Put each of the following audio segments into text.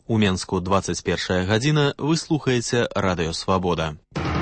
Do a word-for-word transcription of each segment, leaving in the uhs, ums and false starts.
У Менску двадцать першая гадзіна, вы слухаеце Радыё Свабода.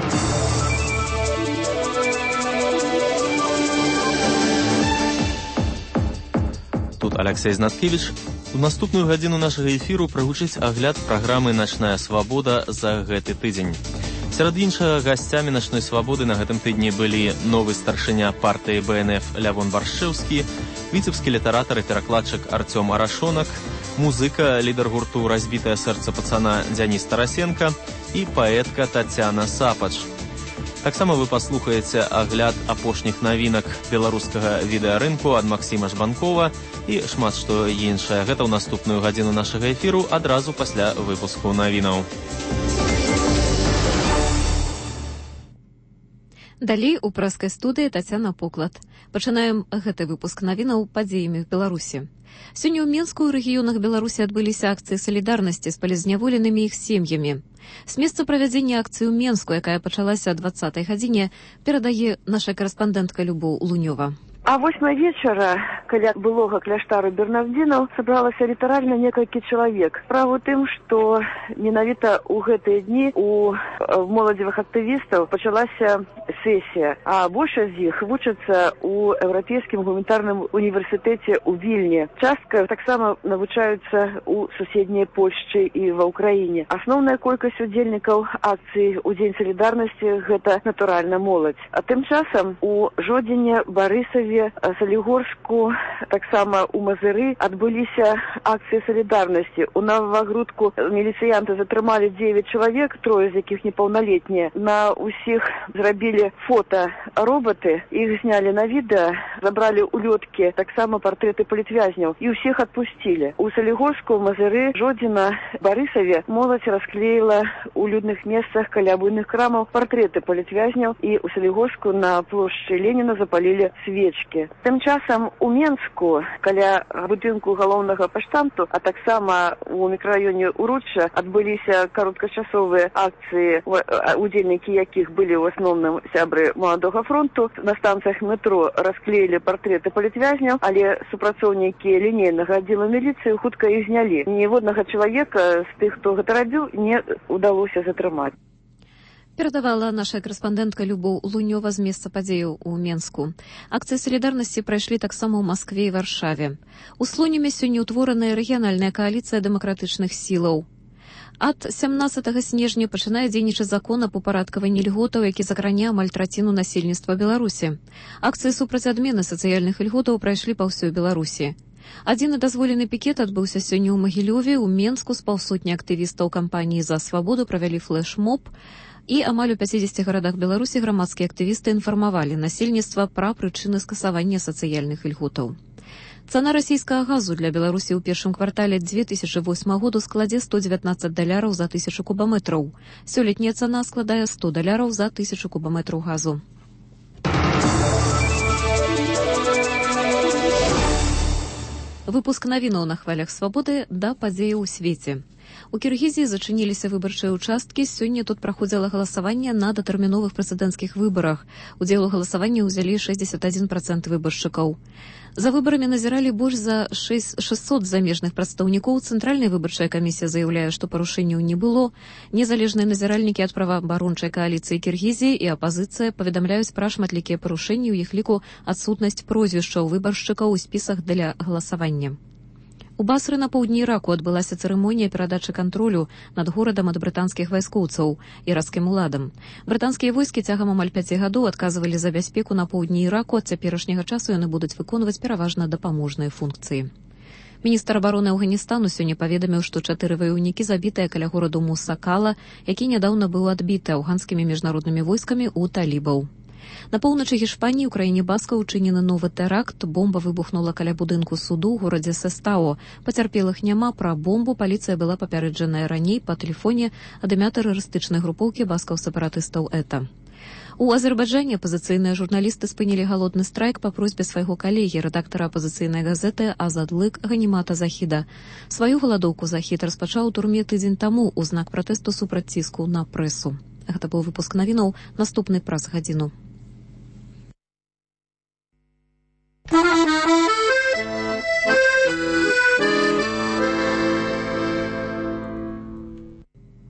Тут Алексей Знаткевич. У наступную гадзіну нашага эфіру прагучыць агляд праграмы «Начная свабода» за гэты тыдзень. Сярод іншага, гасцямі «Начной свабоды» на гэтым тыдні былі новы старшыня партыі бэ эн эф Лявон Баршэўскі, віцебскі літаратар і перакладчык Артём Арашонак, музыка, лідар гурту «Разбітае сэрца пацана» Дзяніс Тарасенка і паэтка Тацяна Сапач. Таксама вы паслухаеце агляд апошніх навінак беларускага відэарынку ад Максіма Жбанкова і шмат што іншае. Гэта ў наступную гадзіну нашага эфіру адразу пасля выпуску навінаў. Далей у прэскай студыі Тацяна Поклад. Пачынаем гэты выпуск навінаў падзеямі в Беларусі. Сёння ў Менску і рэгіёнах Беларусі адбыліся акцыі салідарнасці з палізняволенымі іх сем'ямі. З месца правядзення акцыі ў Менску, якая пачалася о двадцатай гадзіне, перадае наша карэспандэнтка Любоў Лунёва. А восьмай вечара, каля былога кляштару Бернардзінаў, сабралася літаральна некалькі чалавек. Справа ў тым, што менавіта ў гэтыя дні у моладзевых актывістаў пачалася сесія, а большасць з іх вучацца ў Еўрапейскім гуманітарным універсітэце ў Вільні. Частка таксама навучаюцца ў суседняй Польшчы і ва ўкраіне. Асноўная колькасць удзельнікаў акцыі ў Дзень салідарнасці – гэта, натуральна, моладзь. А тым часам у Жодзіне, Барысаве, Салігорску, таксама у Мазыры адбыліся акцыі салідарнасці. У Новагрудку міліцыянты затрымалі дзевяць чалавек, трое з якіх непаўналетнія. На ўсіх зрабілі фота-роботы, іх знялі на відэа, забралі улёткі, таксама партрэты палітвязняў і ўсіх адпусцілі. У Салігорску, Мазыры, Жодзіна, Барысаве моладзь расклеіла ў людных месцах каля буйных крамаў партрэты палітвязняў і ў Салігорску на плошчы Леніна запалілі свечкі. Тым часам у Менску, каля будынку галоўнага паштамту, а таксама у мікрараёне Уручча адбыліся кароткачасовыя акцыі, удзельнікі якіх былі ў асноўным сябры Маладога фронту. На станцыях метро расклеілі партрэты палітвязняў, але супрацоўнікі лінейнага аддзела міліцыі хутка іх знялі. Ніводнага чалавека з тых, хто гэта рабіў, не ўдалося затрымаць. Перадавала наша карэспандэнтка Любоў Лунёва з месца падзеяў у Менску. Акцыі салідарнасці прайшлі таксама ў Маскве і Варшаве. У Слоніме сёння ўтвораная рэгіянальная кааліцыя дэмакратычных сілаў. Ад сямнаццатага снежня пачынае дзейнічаць закон аб упарадкаванні льготаў, які закране амаль траціну насельніцтва Беларусі. Акцыі супраць адмены сацыяльных льготаў прайшлі па ўсёй Беларусі. Адзіны дазволены пікет адбыўся сёння ў Магілёве. У Менску з паўсотні актывістаў кампаніі «За свабоду» правялі флэш-моб. І амаль у пяцідзесяці гарадах Беларусі грамадскія актывісты інфармавалі насельніцтва пра прычыны скасавання сацыяльных ільготаў. Цана расійскага газу для Беларусі ў першым квартале дзве тысячы восьмага году складзе сто дзевятнаццаць даляраў за тысячу кубаметраў. Сёлетняя цана складае сто даляраў за тысячу кубаметраў газу. Выпуск навінаў на хвалях свабоды да падзеяў у свеце. У Кіргізіі зачыніліся выбарчыя ўчасткі. Сёння тут праходзіла галасаванне на датэрміновых прэзідэнцкіх выбарах. Удзел у галасаванні ўзялі шэсцьдзесят адзін працэнт выбаршчыкаў. За выбарамі назіралі больш за шэсцьсот замежных прадстаўнікоў. Цэнтральная выбарчая камісія заяўляе, што парушэнняў не было. Незалежныя назіральнікі ад праваабарончай кааліцыі Кіргізіі і апазіцыя паведамляюць пра шматлікія парушэнні, у іх ліку адсутнасць прозвішчаў выбаршчыкаў у спісах для галасавання. У Басры на поўдні Іраку адбылася цырымонія перадачы кантролю над горадам ад брытанскіх вайскоўцаў іракскім уладам. Брытанскія войскі цягам амаль пяці гадоў адказвалі за бяспеку на поўдні Іраку. Ад цяперашняга часу яны будуць выконваць пераважна дапаможныя функцыі. Міністр абароны Афганістану сёння паведаміў, што чатыры ваяўнікі забітыя каля гораду Мусакала, які нядаўна быў адбіты афганскімі міжнароднымі войскамі ў талібаў. На поўначы Гішпаніі ў краіне баска ўчынены новы тэракт. Бомба выбухнула каля будынку суду ў горадзе Сестао. Пацярпелых няма. Пра бомбу паліцыя была папярэджаная раней па тэлефоне ад імя тэрарыстычнай групоўкі баскаў-сепаратыстаў ЭТА. У Азербайджане апазіцыйныя журналісты спынілі галодны страйк па просьбе свайго калегі, рэдактара апазіцыйнай газеты Азадлык Ганімата Західа. Сваю галадоўку Захід распачаў у турме тыдзень таму ў знак пратэсту супраць ціску на прэсу. Гэта быў выпуск навінаў, наступны праз гадзіну.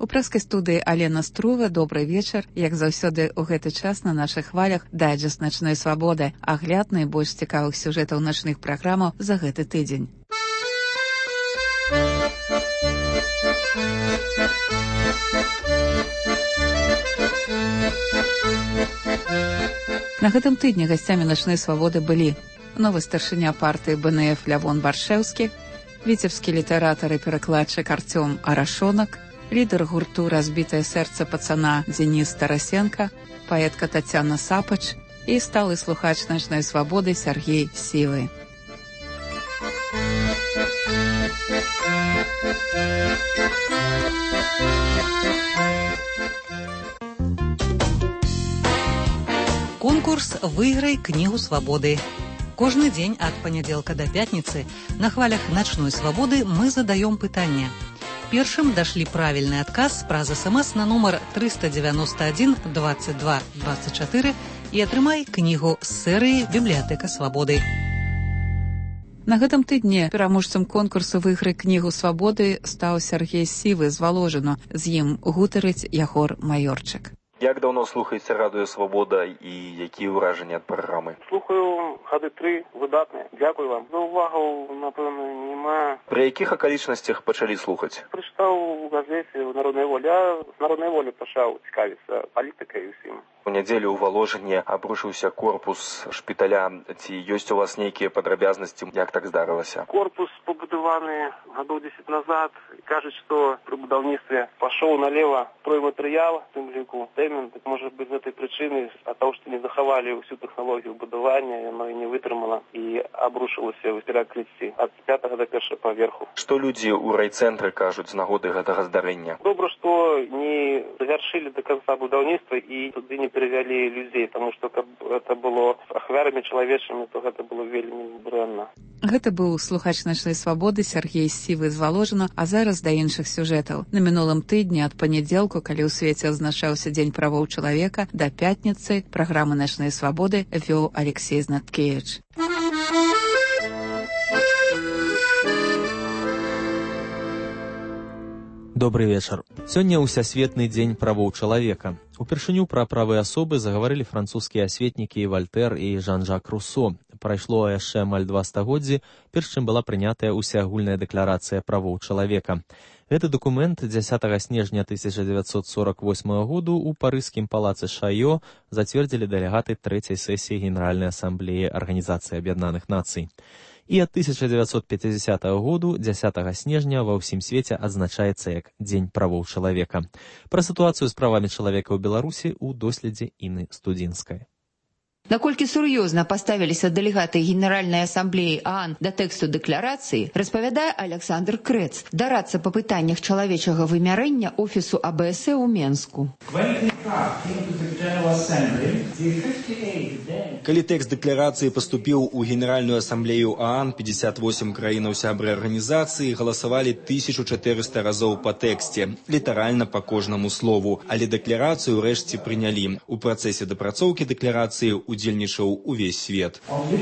прэскай студыі Алена Струва. Добрый вечар. Як заўсёды ў гэты час на нашых хвалях дайджэст начной свабоды, агляд найбольш цікавых сюжэтаў начных праграмаў за гэты тыдзень. На гэтым тыдні гасцямі начной свабоды былі новы старшыня партыі бэ эн эф Лявон Баршэўскі, віцебскі літаратар і перакладчык Арцём Арашонак, лідар гурту «Разбітае сэрца пацана» Дзеніс Тарасенка, паэтка Тацяна Сапач і сталы слухач начной свабоды Сяргей Сівы. Конкурс «Выиграй книгу свободы». Кожны дзень ад панядзелка да пятніцы на хвалях начной свабоды мы задаем пытанне. Першым дашлі правільны адказ праз эс-эм-эс на нумар триста девяносто один двадцать два двадцать четыре і атрымай кнігу з серыі «Бібліятэка свабоды». На гэтым тыдні пераможцам конкурсу «Выиграй кнігу свабоды» стаў Сяргей Сівы з Валожыну. З ім гутарыць Ягор Майорчык. Як давно слухаеце радыё «Свабода» і якія ўражанні ад праграмы? Слухаю гады тры, выдатныя. Дзякую вам. За увагу, напэўна, няма. Пры якіх акалічнасцях пачалі слухаць? Прачытаў у газеце ў «Народнай волі», а з «Народнай волі» пачаў цікавіцца палітыкай і ўсім. У нядзелю ў Валожыне абрушыўся корпус шпіталя. Ці ёсць у вас нейкія падрабязнасці, як так здарылася? Корпус пабудаваны гадоў дзесяць назад. Кажуць, што пры будаўніцтве пашоў налево стройматэрыял, в тым ліку цэмент. Так, можа быць, з гэтай прычыны, ад таго, што не захавалі ўсю тэхналогію будавання, яно і не вытрымала і абрушылася ў перакрыцці ад пятага да першага паверху. Што людзі ў райцэнтры кажуць з нагоды гэтага здарэння? Добра, што не завяршылі да канца будаўніцтва і туды не перавялі людзей, таму што каб гэта было ахвярамі чалавечымі, то гэта было вельмі дрэнна. Гэта быў слухач начной свабоды Сяргей Сівы з Валожына, а зараз да іншых сюжэтаў. На мінулым тыдні ад панядзелку, калі ў свеце адзначаўся Дзень правоў чалавека, да пятніцы праграмы начной свабоды вёў Алексей Знаткевіч. Добрый вечар. Сёння ўсясветны дзень правоў чалавека. Упершыню пра правы асобы загаварылі французскія асветнікі Вальтэр і Жан-Жак Руссо. Прайшло яшчэ амаль два стагоддзі, перш чым была прынятая ўсеагульная дэкларацыя правоў чалавека. Гэты дакумент дзясятага снежня тысяча дзевяцьсот сорок восьмага году ў парыжскім палацы Шайо зацвердзілі дэлегаты трэцяй сесіі Генеральнай асамблеі Арганізацыі Аб'яднаных Нацый. І ад тысяча дзевяцьсот пяцідзясятага году дзясятага снежня ва ўсім свеце адзначаецца як Дзень правоў чалавека. Пра сітуацыю з правамі чалавека ў Беларусі ў доследзе Інны Студзінскай. Наколькі сур'ёзна паставіліся дэлегаты Генеральнай асамблеі ААН да тэксту дэкларацыі, распавядае Александр Крэц, дарадца па пытаннях чалавечага вымярэння офісу А Б С ў Менску. Калі тэкст дэкларацыі паступіў у Генеральную асамблею ААН, пятьдесят восемь краінаў сябры арганізацыі галасавалі тысячу чатырыста разоў па тэксце, літаральна па кожнаму слову, але дэкларацыю ўрэшце прынялі. У працэсе дапрацоўкі дэкларацыі удзельнічаў увесь свет.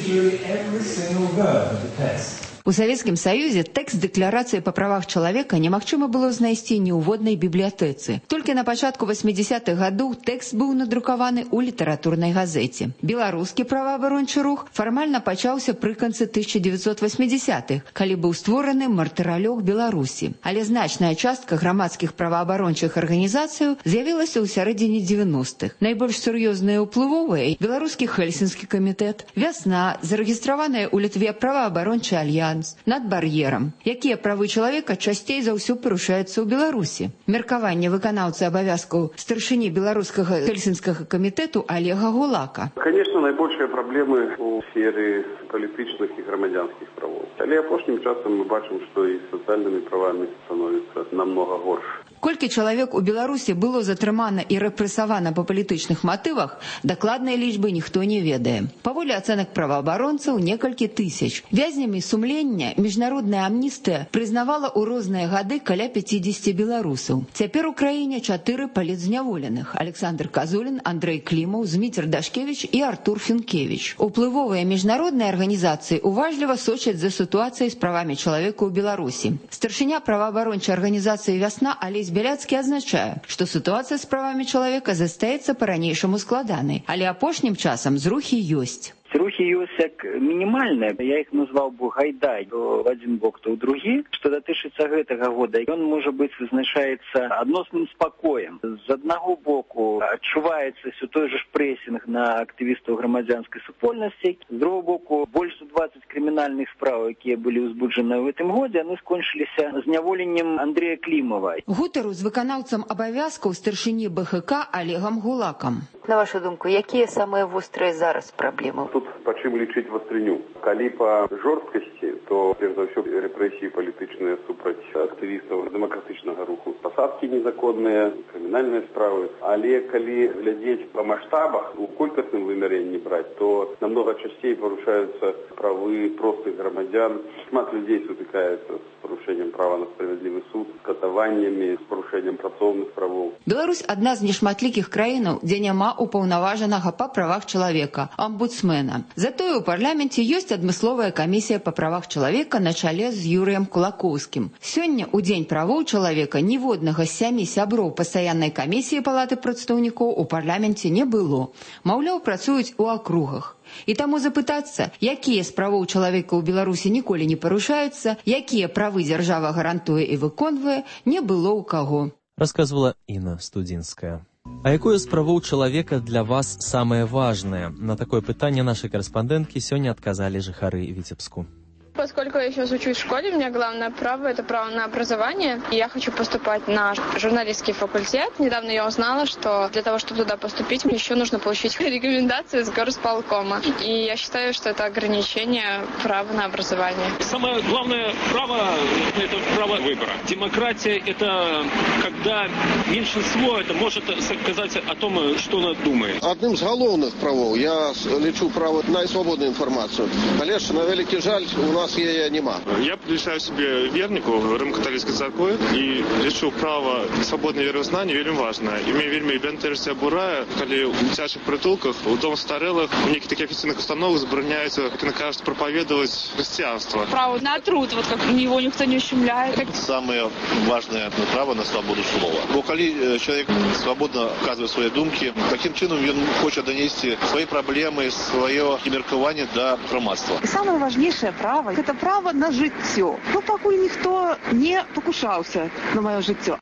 У Савецкім Саюзе тэкст дэкларацыі па правах чалавека немагчыма было знайсці ні ў воднай бібліятэцы. Толькі на пачатку васьмідзесятых гадоў тэкст быў надрукаваны ў літаратурнай газеце. Беларускі праваабарончы рух фармальна пачаўся пры канцы тысяча дзевяцьсот васьмідзесятых, калі быў створаны мартыралёг Беларусі. Але значная частка грамадскіх праваабарончых арганізацыяў з'явілася ў сярэдзіне дзевяностых. Найбольш сур'ёзныя ўплывовыя беларускі Хельсінскі камітэт, Вясна, зарэгістраваная ў Літве праваабарончы альянс, над бар'ерам. Якія правы чалавека часцей за ўсё парушаюцца ў Беларусі? Меркаванне выканаўцы абавязкаў старшыні беларускага Хельсінскага камітэту Олега Гулака. Конечно, найбольшыя праблемы у сферы палітычных і грамадзянскіх правоў. Але апошнім часам мы бачым, што і з сацыяльнымі правамі становіцца намного горш. Колькі чалавек у Беларусі было затрымана і рэпрэсавана па палітычных матывах, дакладнай лічбы ніхто не ведае. Паводле ацэнак праваабаронцаў некалькі тысяч. Вязнямі сумлення Сёння міжнародная амністыя прызнавала ў розныя гады каля пяцідзесяці беларусаў. Цяпер у краіне чатыры палітзняволеных: Александр Казулін, Андрэй Клімаў, Зміцер Дашкевіч і Артур Фінкевіч. Уплывовыя міжнародныя арганізацыі уважліва сочаць за сітуацыяй з правамі чалавека ў Беларусі. Старшыня праваабарончай арганізацыі «Вясна» Алесь Бяляцкі азначае, што сітуацыя з правамі чалавека застаецца па-ранейшаму складанай, але апошнім часам зрухі ёсць. Рухі ёсць як мінімальныя, я іх назваў бы гайдай то в один бок, то ў другі. Што датычыцца гэтага года, ён, можа быць, вызначаецца адносным спакоем. З аднаго боку адчуваецца ўсё той жа ж прэсінг на актывістаў грамадзянскай супольнасці, з другого боку больш за двадцать крымінальных спраў, якія былі ўзбуджаны ў гэтым годзе, яны скончыліся зняволеннем Андрэя Клімава. Гутару з выканаўцам абавязкаў старшыні бэ ха ка Олегам Гулакам. На вашу думку, якія самыя вострыя зараз праблемы? Тут па чым лічыць вастрыню. Калі па жорсткасці, то перш за ўсё рэпрэсіі палітычныя супраць актывістаў дэмакратычнага руху. Пасадкі незаконныя, крымінальныя справы. Але калі глядзець па маштабах, у колькасным вымярэнні браць, то намного часцей парушаюцца правы простых грамадзян. Шмат людзей сутыкаецца з парушэннем права на справядлівы суд, з катаваннямі, з парушэннем працоўных правоў. Беларусь адна з нешматлікіх краінаў, дзе няма упаўнаважанага па правах чалавека, амбудсмена. Затое ў парламенце ёсць адмысловая камісія па правах чалавека на чале з Юрыем Кулакоўскім. Сёння, у дзень правоў чалавека, ніводнага з сямі сяброў пастаяннай камісіі палаты прадстаўнікоў у парламенце не было. Маўляў, працуюць у акругах. І таму запытацца, якія з правоў чалавека ў Беларусі ніколі не парушаюцца, якія правы дзяржава гарантуе і выконвае, не было ў каго. Рассказывала Інна Студзінская. А якое з правоў чалавека для вас самае важнае? На такое пытанне нашай карэспандэнткі сёння адказалі жыхары Віцебску. Поскольку я сейчас учусь в школе, у меня главное право – это право на образование. И я хочу поступать на журналистский факультет. Недавно я узнала, что для того, чтобы туда поступить, мне еще нужно получить рекомендацию из горосполкома. И я считаю, что это ограничение права на образование. Самое главное право – это право выбора. Демократия – это когда меньшинство это может сказать о том, что оно думает. Одним з головних правов я лічу право на свободную информацию. Але ж, на великий жаль, у нас ее нема. Я причисляю себе вернику Рим-католицької церкви і лічу право свободне вірознання вельми важне. І мені вельми бентежиться бурає, коли у дитячих притулках, у дом старелих, у неких таких официальных установах забороняется, как они кажут, проповедовать христианство. Право на труд, вот как его никто не ущемляет. Самое важное право на свободу слова. Бо коли человек свободно вказывает свои думки, таким чином он хочет донести свои проблемы, свое міркування до громадства. Самое важнейшее право – это право на жыццё. Ну, пакуль ніхто не покушаўся на маё жыццё.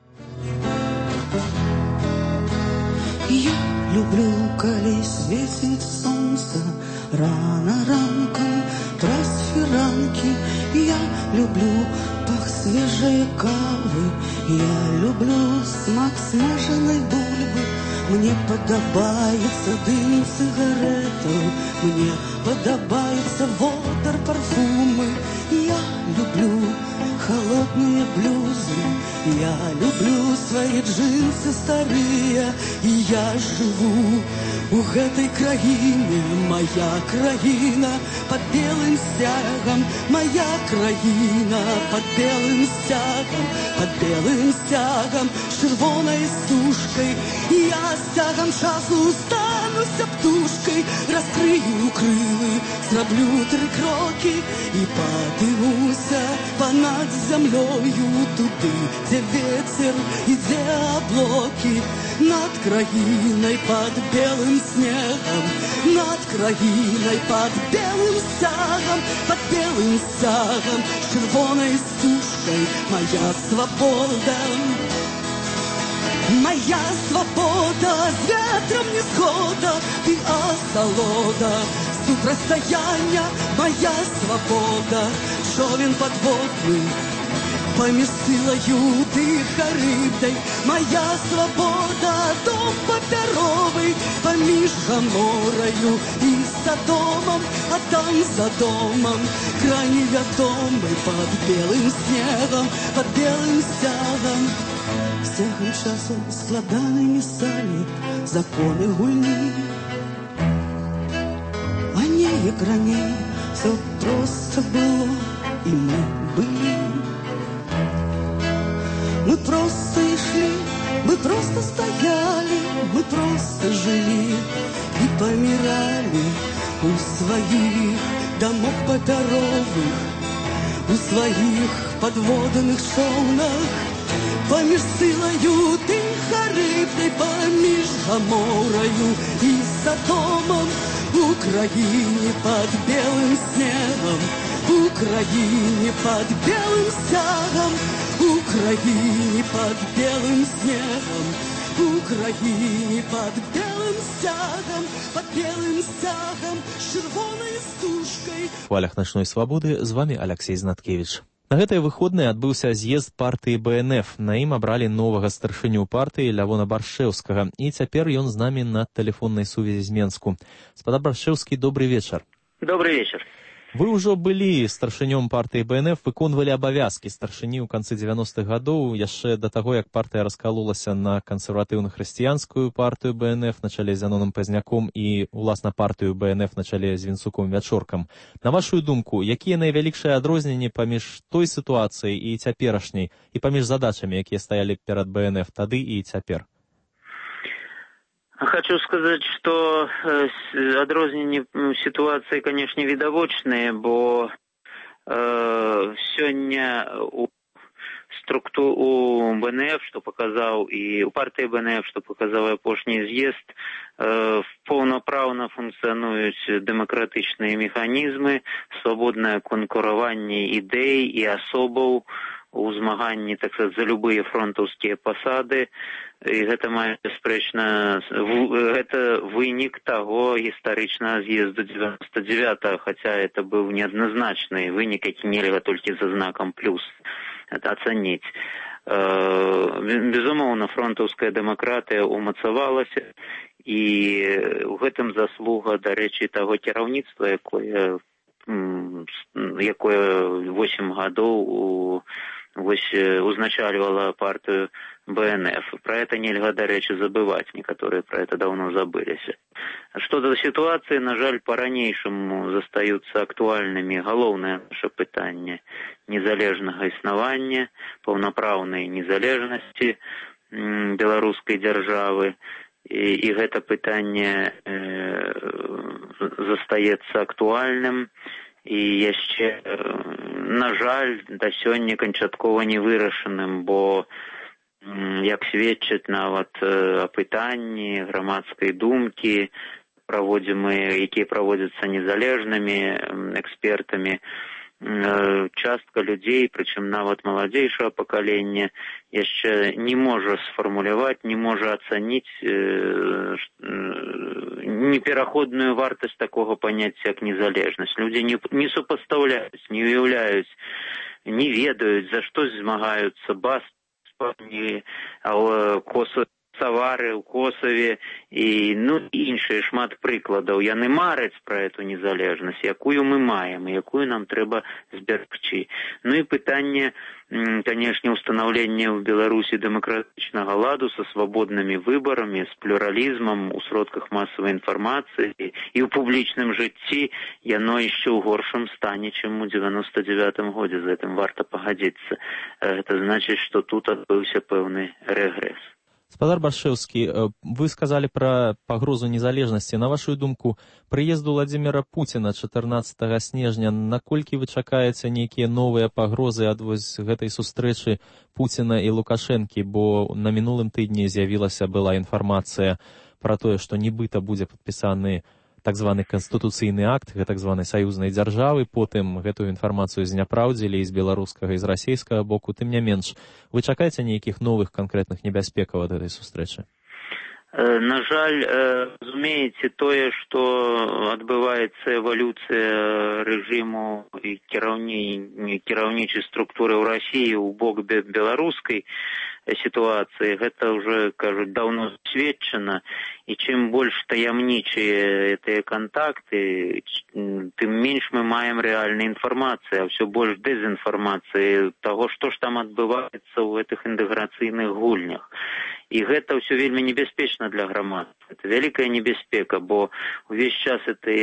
Я люблю, калі свеціць сонца, рано ранком трасть фіранкі. Я люблю пах свежей кавы, я люблю смак смаженной бульбы. Мне падабаецца дым сигаретаў, мне падабаецца водар парфумы. Я люблю холодные блюзы, я люблю свои джинсы старые. И я живу у гэтай краіне, моя краіна под белым стягом, моя краіна под белым стягом, под белым стягом, с чырвонай стужкой. И я стягом часу стануся птушкой, раскрыю крылы, зраблю три кроки и падымуся понад зямлёю туды, где ветер и где облаки. Над краиной под белым снегом, над краиной под белым стягом, под белым стягом, с чырвонай стужкой моя свобода. Моя свобода, с ветром не схода, ты осолода, супрацьстаяння, моя свобода, човен подводный, поміж силою тиха рибдай. Моя свобода, дом паперовий, поміж Гаморою і Содомом, а там за домом край невядомый, под белым снегом, под белым стягом. Стягом часу складанымі сталі законы гульні, а неяк раней все просто было. и мы были. Мы просто и шли, мы просто стояли, мы просто жили и помирали у своих домов подоровых, у своих подводных шонах, поміж силою тим харибной, поміж Гоморою и Содомом, Украине под белым снегом, Украине под белым стягом, Украине под белым снегом, Украине под белым стягом, под белым стягом с червоной стужкой. В хвалях «Ночной свободы» з вами Алексей Знаткевич. На гэтыя выходныя адбыўся з'езд партыі бэ эн эф. На ім абралі новага старшыню партыі Лявона Баршэўскага. І цяпер ён з намі на тэлефоннай сувязі з Менску. Спадар Баршэўскі, добрый вечар. Добрый вечар. Вы ўжо былі старшынём партыі бэ эн эф, выконвалі абавязкі старшыні ў канцы дзевяностых гадоў, яшчэ да таго, як партыя раскалолася на кансерватыўна-хрысціянскую партыю бэ эн эф на чале з Яноном Пазняком і, уласна, партыю бэ эн эф на чале з Вінцуком Вячоркам. На вашую думку, якія найвялікшыя адрозненні паміж той сітуацыяй і цяперашняй, і паміж задачамі, якія стаялі перад бэ эн эф тады і цяпер? Хочу сказать, что э, адрозненні ситуации, конечно, видовочные, бо э, сёння у структуру у бэ эн эф, что показал, и у партии бэ эн эф, что показал апошні з'езд, э, полноправно функционуют демократичные механизмы, свободное конкурирование идей и особов у змаганні, так сказать, за любые фронтовские посады. І гэта мае бясспрэчна, гэта вынік таго гістарычнага з'езду девяносто девятого, хотя это быў неадназначны вынік, які нельга толькі за знакам плюс ацаніць. Безумоўна, фронтаўская дэмакратыя умацавалася, і ў гэтым заслуга, дарэчы, таго кіраўніцтва, якое якое восемь гадоў у вось узначальвала партию бэ эн эф. Про это нельга, дарэчы, забывать. Некоторые про это давно забылись. Что до ситуации, на жаль, по-ранейшаму застаются актуальными галоўнае наше пытанне незалежнага існавання, паўнапраўнай незалежнасці беларускай дзяржавы. І, і гэта пытанне э, застаецца актуальным. І яшчэ, на жаль, да сёння канчаткова не вырашаным, бо, як сведчаць нават апытанні грамадскай думкі, праводзімыя, якія праводзяцца незалежнымі экспертамі, частка людзей, прычым нават маладзейшага пакалення, яшчэ не можа сфармуляваць, не можа ацаніць э, непераходную вартасць такога паняцця, як незалежнасць. Людзі не, не супастаўляюць, не уяўляюць, не ведаюць, за што змагаюцца бас, спадні, косы, Савары ў Косаве і ну, іншыя шмат прыкладаў. Яны мараць пра эту незалежнасць, якую мы маем і якую нам трэба зберагчы. Ну і пытанне, канешне, устанаўлення ў Беларусі дэмакратычнага ладу са свабоднымі выбарамі, з плюралізмам у сродках масавай інфармацыі і ў публічным жыцці, яно яшчэ ў горшым стане, чым у девяносто девятым годзе. З гэтым варта пагадзіцца. Гэта значыць, што тут адбыўся пэўны рэгрэс. Спадар Баршэўскі, вы сказалі пра пагрозу незалежнасці. На вашу думку, прыезду Владзіміра Пуціна чатырнаццатага снежня, наколькі вы чакаеце нейкія новыя пагрозы ад вось гэтай сустрэчы Пуціна і Лукашэнкі, бо на мінулым тыдні з'явілася была інфармацыя пра тое, што нібыта будзе падпісаны так званы канстытуцыйны акт, так званай саюзнай дзяржавы, потым гэтую інфармацыю зняпраўдзілі і з беларускага, і з расейскага боку. Тым не менш, вы чакаеце нейкіх новых канкрэтных небяспекаў ад гэтай сустрэчы? На жаль, разумееце, тое, што адбываецца эвалюцыя рэжыму і кіраўнічай структуры ў Расіі ў бок беларускай ситуации, гэта уже, кажуть, давно сведчана, и чем больше таямничие эти контакты, тем меньше мы маем реальной информации, а все больше дезинформации того, что ж там отбывается в этих интеграцыйных гульнях. И гэта все вельмі небяспечна для грамадства. Это великая небяспека, бо увесь час эти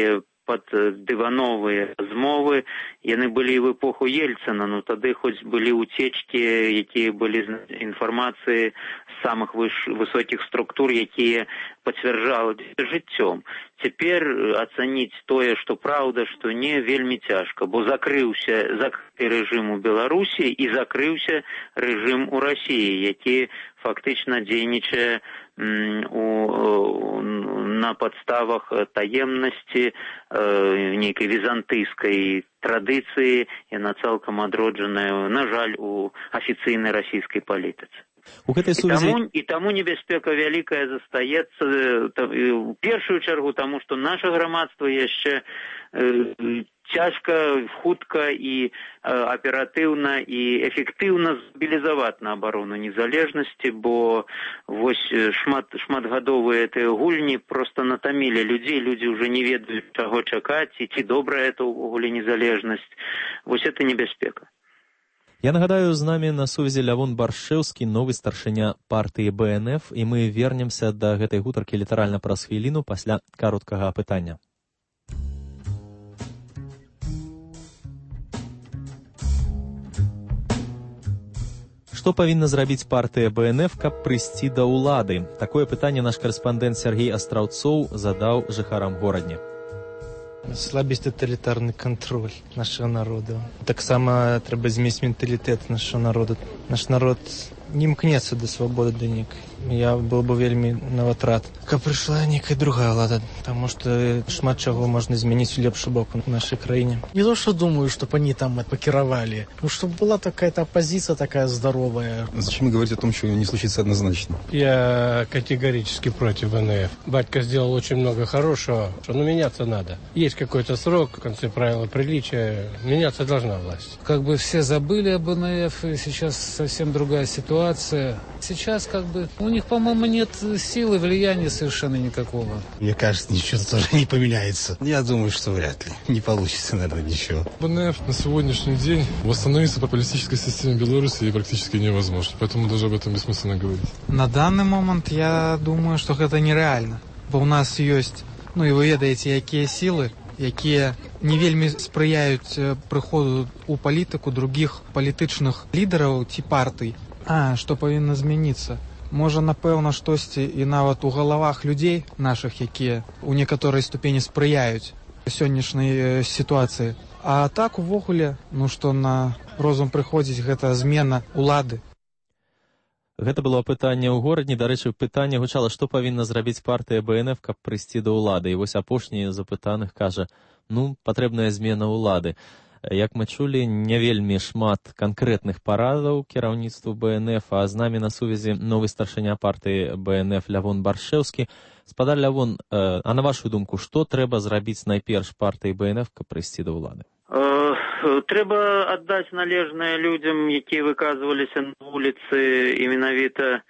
пад дывановыя змовы, яны былі і в эпоху Ельцына, ну тады хоць былі уцечкі, якія былі з інфармацыі з самых высокіх структур, якія пацвярджалі жыццём. Цяпер ацаніць тое, што праўда, што не, вельмі цяжка, бо закрыўся закрыты рэжым у Беларусі і закрыўся рэжым у Расіі, які фактычна дзейнічае у, на падставах таемнасці, нейкай візантыйскай традыцыі, яна цалкам адроджаная, на жаль, у афіцыйнай расійскай палітыцы. У гэтай сувязі... І таму, і таму небяспека вялікая застаецца у першую чаргу, таму што наша грамадства яшчэ э, цяжка, хутка і э, аператыўна і эфектыўна змабілізаваць на абарону незалежнасці, бо вось шмат, шматгадовыя гэтыя гульні проста натамілі людзей, людзі ўжо не ведаюць, чаго чакаць, і ці добрая это ўвогуле незалежнасць. Вось это небяспека. Я нагадаю, з намі на сувязі Лявон Баршэўскі, новы старшыня партыі бэ эн эф, і мы вернемся да гэтай гутаркі літаральна праз хвіліну пасля кароткага апытання. Што павінна зрабіць партыя бэ эн эф, каб прыйсці да ўлады? Такое пытанне наш карэспандэнт Сергей Астраўцоў задаў жыхарам горадні. Слабіць таталітарны кантроль нашага народу. Таксама трэба змяніць менталітэт нашага народу. Наш народ не імкнецца да свабоды да нейкай. Я был бы вельмі нават рад, каб прыйшла нейкая другая ўлада, таму што шмат чаго можна змяніць у лепшы бок у нашай краіне. Не то, что думаю, чтобы они там покировали, ну, чтобы была такая-то оппозиция такая здоровая. Зачем говорить о том, что не случится однозначно? Я категорически против эн эф. Батька сделал очень много хорошего, но меняться надо. Есть какой-то срок, в конце правила приличия, меняться должна власть. Как бы все забыли об эн эф, и сейчас совсем другая ситуация. Сейчас как бы у них, по-моему, нет силы, влияния совершенно никакого. Мне кажется, ничего тоже не поменяется. Я думаю, что вряд ли. Не получится, наверное, ничего. эн эф на сегодняшний день восстановиться по политической системе Беларуси практически невозможно. Поэтому даже об этом бессмысленно говорить. На данный момент я думаю, что это нереально. Бо у нас есть, ну и вы ведаете, якія силы, якія не вельмі спрыяюць прыходу у палітыку других палітычных лідараў ці партый. А, што павінна змяніцца? Можа, напэўна, штосьці і нават у галавах людзей нашых, якія ў некаторай ступені спрыяюць сённяшняй сітуацыі. А так, увогуле, ну што на розум прыходзіць гэта змена улады. Гэта было пытанне ў горадні. Дарэчы, пытанне гучала, што павінна зрабіць партыя бэ эн эф, каб прыйсці да ўлады. І вось апошні з запытаных кажа, ну, патрэбная змена ўлады. Як мы чулі, не вельмі шмат канкрэтных парадаў кіраўніцтву бэ эн эф, а з намі на сувязі новы старшыня партыі бэ эн эф Лявон Баршэўскі. Спадар Лявон, а на вашу думку, што трэба зрабіць найперш партыі бэ эн эф, каб прыйсці да ўлады? Трэба аддаць належнае людзям, якія выказваліся на вуліцы, і менавіта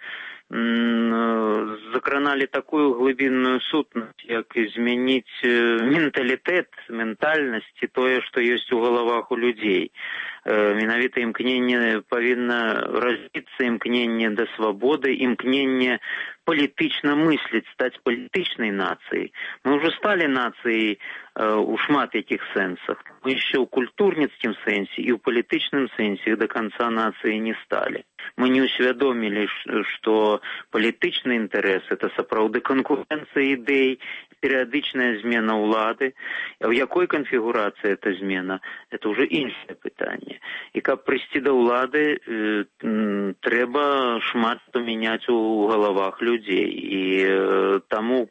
закраналі такую глыбінную сутнасць, як змяніць менталітэт, ментальнасць і тое, што ёсць у галавах у людзей. Менавіта імкненне павінна развіцца, імкненне да свабоды, імкненне палітычна мысліць, стаць палітычнай нацыяй. Мы ўжо сталі нацыяй у шмат якіх сэнсах. Мы яшчэ ў культурніцкім сэнсе і ў палітычным сэнсе да канца нацыі не сталі. Мы не усвядомілі, што палітычны інтарэс – это сапраўды канкурэнцыя ідэй, перыядычная змена ўлады. В якой канфігурацыі эта змена – это ўжо іншае пытанне. І каб прыйсці да ўлады, э, трэба шмат памяняць у галавах людзей. І э, таму...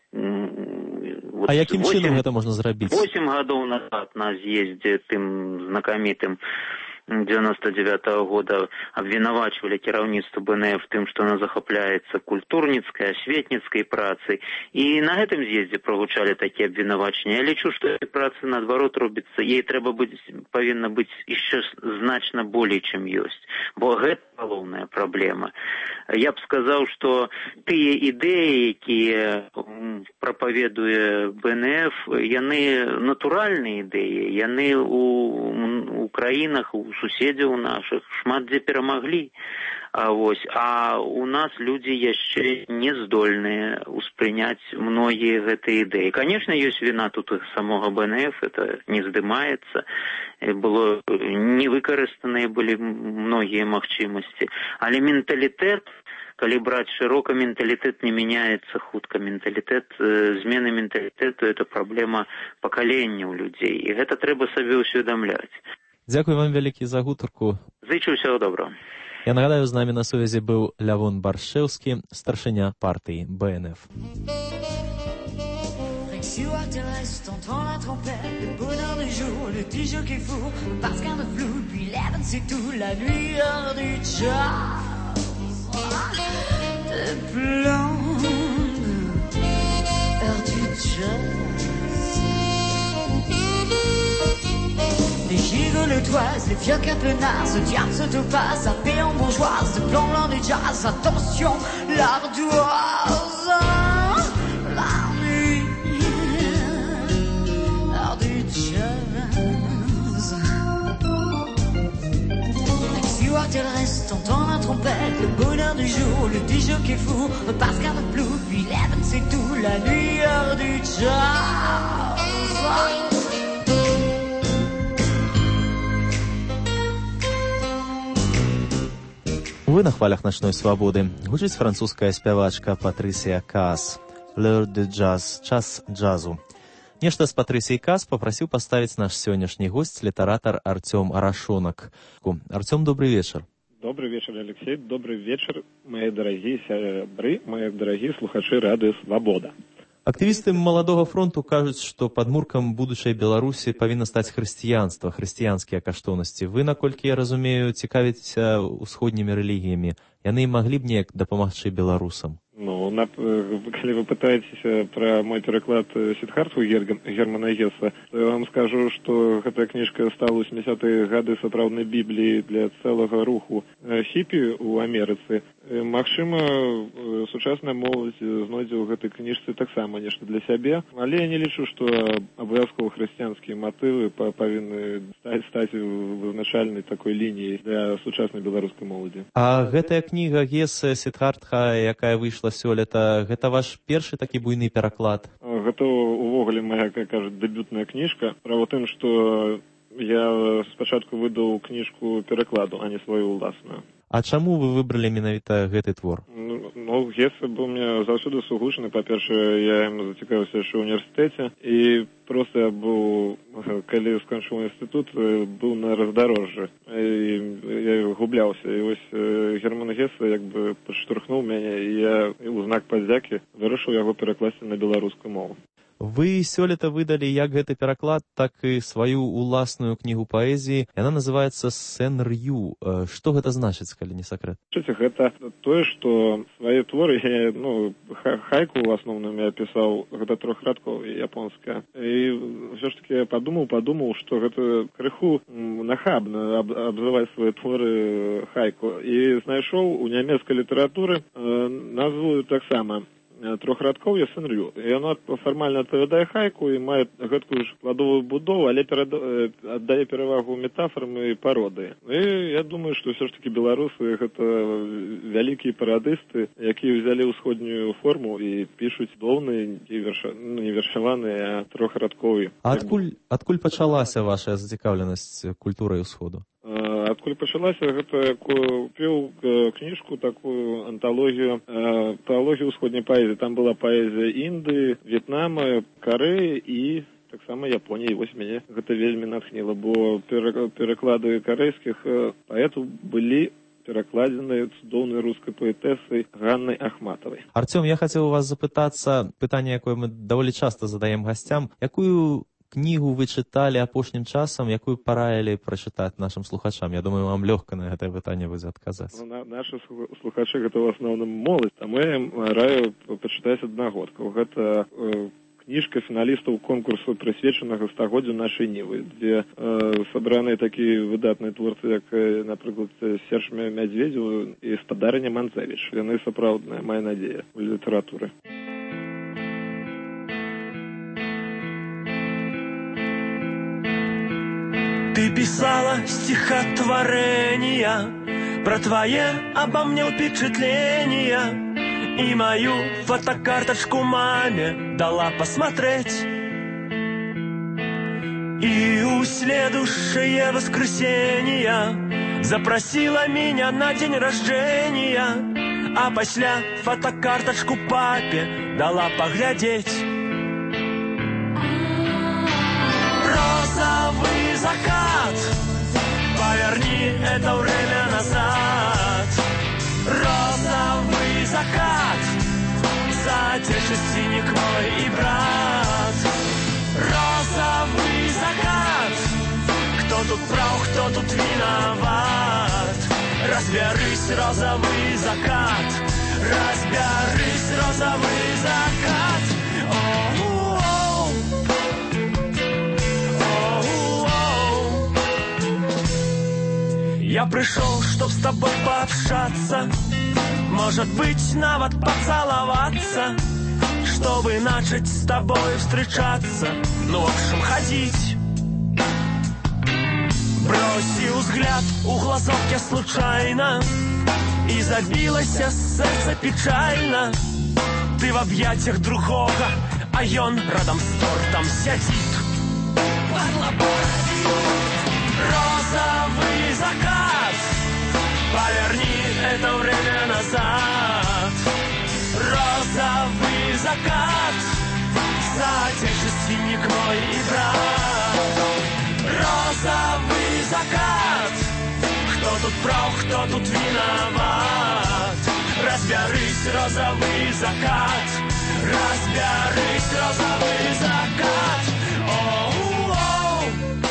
А якім чынам гэта можна зрабіць? восем гадоў назад на з'ездзе тым знакамітым девяносто девятого года абвінавачвалі кіраўніцтва бэ эн эф тым, што она захапляецца культурніцкай, асветніцкай працай. І на гэтым з'ездзе прагучалі такія абвінавачанні. Я лічу, што этой працы наадварот робіцца, ей трэба быць, павінна быць яшчэ значна болей, чым ёсць. Бо гэта галоўная праблема. Я б сказаў, што тыя ідэі, якія прапаведуе бэ эн эф, яны натуральныя ідэі, яны у, у краінах, у суседзяў нашых шмат дзе перамаглі. А, вось. А у нас людзі яшчэ не здольныя ўспрыняць многія гэтыя ідэі. Конечно, ёсць віна тут самога бэ эн эф, это не здымаецца. Было не выкарыстаныя былі многія магчымасці. Але менталітэт, калі браць шырока, менталітэт не мяняецца хутка. Менталітэт, змены менталітэту – это праблема пакалення ў людзей. І гэта трэба сабе ўсведамляць. Дзякуй вам вялікі за гутарку. Зычу ўсяго добрага. Я нагадаю, з намі на сувязі быў Лявон Баршэўскі, старшыня партыі бэ эн эф. Tel reste, t'entends la trompette, le bonheur du jour, le petit jeu qui est fou, parce qu'un de flou, puis l'Evan c'est tout, la nuit heure du jazz, de blonde, heure du jazz. Les gigots, le toise, les vieux capenards, ce diable se topaz, un péon bourgeoise, de blanc blanc du jazz, attention, l'ardoise, la nuit. Si tel reste, t'entends la trompette, le bonheur du jour, le petit jeu qui est fou, parce qu'un de flou, puis l'Evan c'est tout, la nuit heure du jazz. Вы на хвалях начной свабоды. Гучыць французская спявачка Патрысія Каас. L'heure du jazz, час джазу. Нешта з Патрысіяй Каас папрасіў паставіць наш сённяшні госць, літаратар Арцём Арашонак. Арцём, добрый вечар. Добрый вечер, Алексей. Добрый вечер, мои дорогие сябры, мои дорогие слухачы радыё Свабода. Актывісты маладога фронту кажуць, што падмуркам будучай Беларусі павінна стаць хрысціянства, хрысціянскія каштоўнасці. Вы, наколькі я разумею, цікавіцеся усходнімі рэлігіямі. Яны маглі б неяк дапамагчы беларусам? Ну, на, если вы пытаетесь про мой переклад Сиддхартху Германа Гесса, то я вам скажу, что эта книжка стала ў восьмидесятые гады сапраўднай бібліі для цэлага руху хіпі ў Амерыцы. Магчыма, сучасная моладзь знойдзе ў гэтай кніжцы таксама нешта для сябе, але я не лічу, што абавязкова хрысціянскія матывы павінны стаць, стаць вызначальнай такой лініяй для сучаснай беларускай моладзі. А гэтая кніга Гесса Сиддхартха, якая выйшла сёлета, гэта ваш першы такі буйны пераклад? Гэта увогуле моя, як кажуць, дэбютная кніжка. Справа ў тым, што я спачатку выдаў кніжку перакладу, а не сваю ўласную. А чаму вы выбралі менавіта гэты твор? Ну, ну Гесса быў мне заўсёды сугучны. Па-першае, я ім зацікавіўся яшчэ ў універсітэце, і проста я быў, калі скончыў інстытут, быў на раздарожжы, і я губляўся. І вось Герман Гесса як бы падштурхнуў мяне, і я у знак падзякі вырашыў яго перакласці на беларускую мову. Вы сёлета выдалі як гэты пераклад, так і сваю уласную кнігу паэзіі. Яна называецца «Сен-Р'ю». Што гэта значыць, калі не сакрэт? Гэта тое, што свае творы, я, ну, хайку ў асноўным я пісаў, гэта трохрадкова японская. І ўсё ж таки я падумаў, падумаў, што гэта крыху нахабна абзываць свае творы хайку. І знайшоў у нямецкай літаратуры назву таксама трохрадкоўе Сен-Р'ю. Яно фармальна адпавядае хайку і мае гэткую ж складовую будову, але перад... аддае перавагу метафорам і пародыі. І я думаю, што ўсё ж таки беларусы гэта вялікія парадысты, якія ўзялі ўсходнюю форму і пішуць доўныя, верша... ну, не вершаваныя, а трохрадковыя. А адкуль, адкуль пачалася ваша зацікаўленасць культурай усходу? Адкуль пачалася, гэта купіў кніжку, такую анталогію, анталогію ўсходняй паэзіі. Там была паэзія Індыі, В'етнама, Карэі і таксама Японіі. Вось мяне гэта вельмі натхніла, бо пераклады карэйскіх паэтаў былі перакладзены цудоўнай рускай паэтэсай Ганнай Ахматавай. Арцём, я хацеў у вас запытацца, пытанне, якое мы даволі часта задаем гасцям, якую кнігу вы чыталі апошнім часам, якую параілі прачытаць нашым слухачам? Я думаю, вам лёгка на гэтае пытанне будзе адказаць. Ну, на, нашы слухачы гэта ў асноўным моладзь, таму я ім раю пачытаць аднагодкаў. Гэта э, кніжка фіналістаў конкурсу, прысвечанага стагоддзю нашай Нівы, дзе э, сабраны такія выдатныя творцы, як, напрыклад, Серж Мядзведзеў і спадарыня Манцевіч. Яны сапраўдная, мая надзея ў літаратуры. Ты писала стихотворения про твои обо мне впечатления и мою фотокарточку маме дала посмотреть. И у следующее воскресенье запросила меня на день рождения, а после фотокарточку папе дала поглядеть. Розовый закат, поверни это время назад. Розовый закат, задержит синий мой и брат. Розовый закат, кто тут прав, кто тут виноват? Разберись, розовый закат, разберись, розовый закат. О-у-оу. О-у-оу. Я пришел, чтоб с тобой пообщаться, может быть, навод поцеловаться, чтобы начать с тобой встречаться, ну, в общем, ходить. Бросил взгляд у глазок я случайно, и забилось сердце печально. Ты в объятиях другого, а он рядом с тортом сидит. Розовый закат, поверни это время назад. Розовый закат, задержит синик мой и брат. Розовый закат, кто тут прав, кто тут виноват? Разберись, розовый закат, разберись, розовый закат. О-у-оу.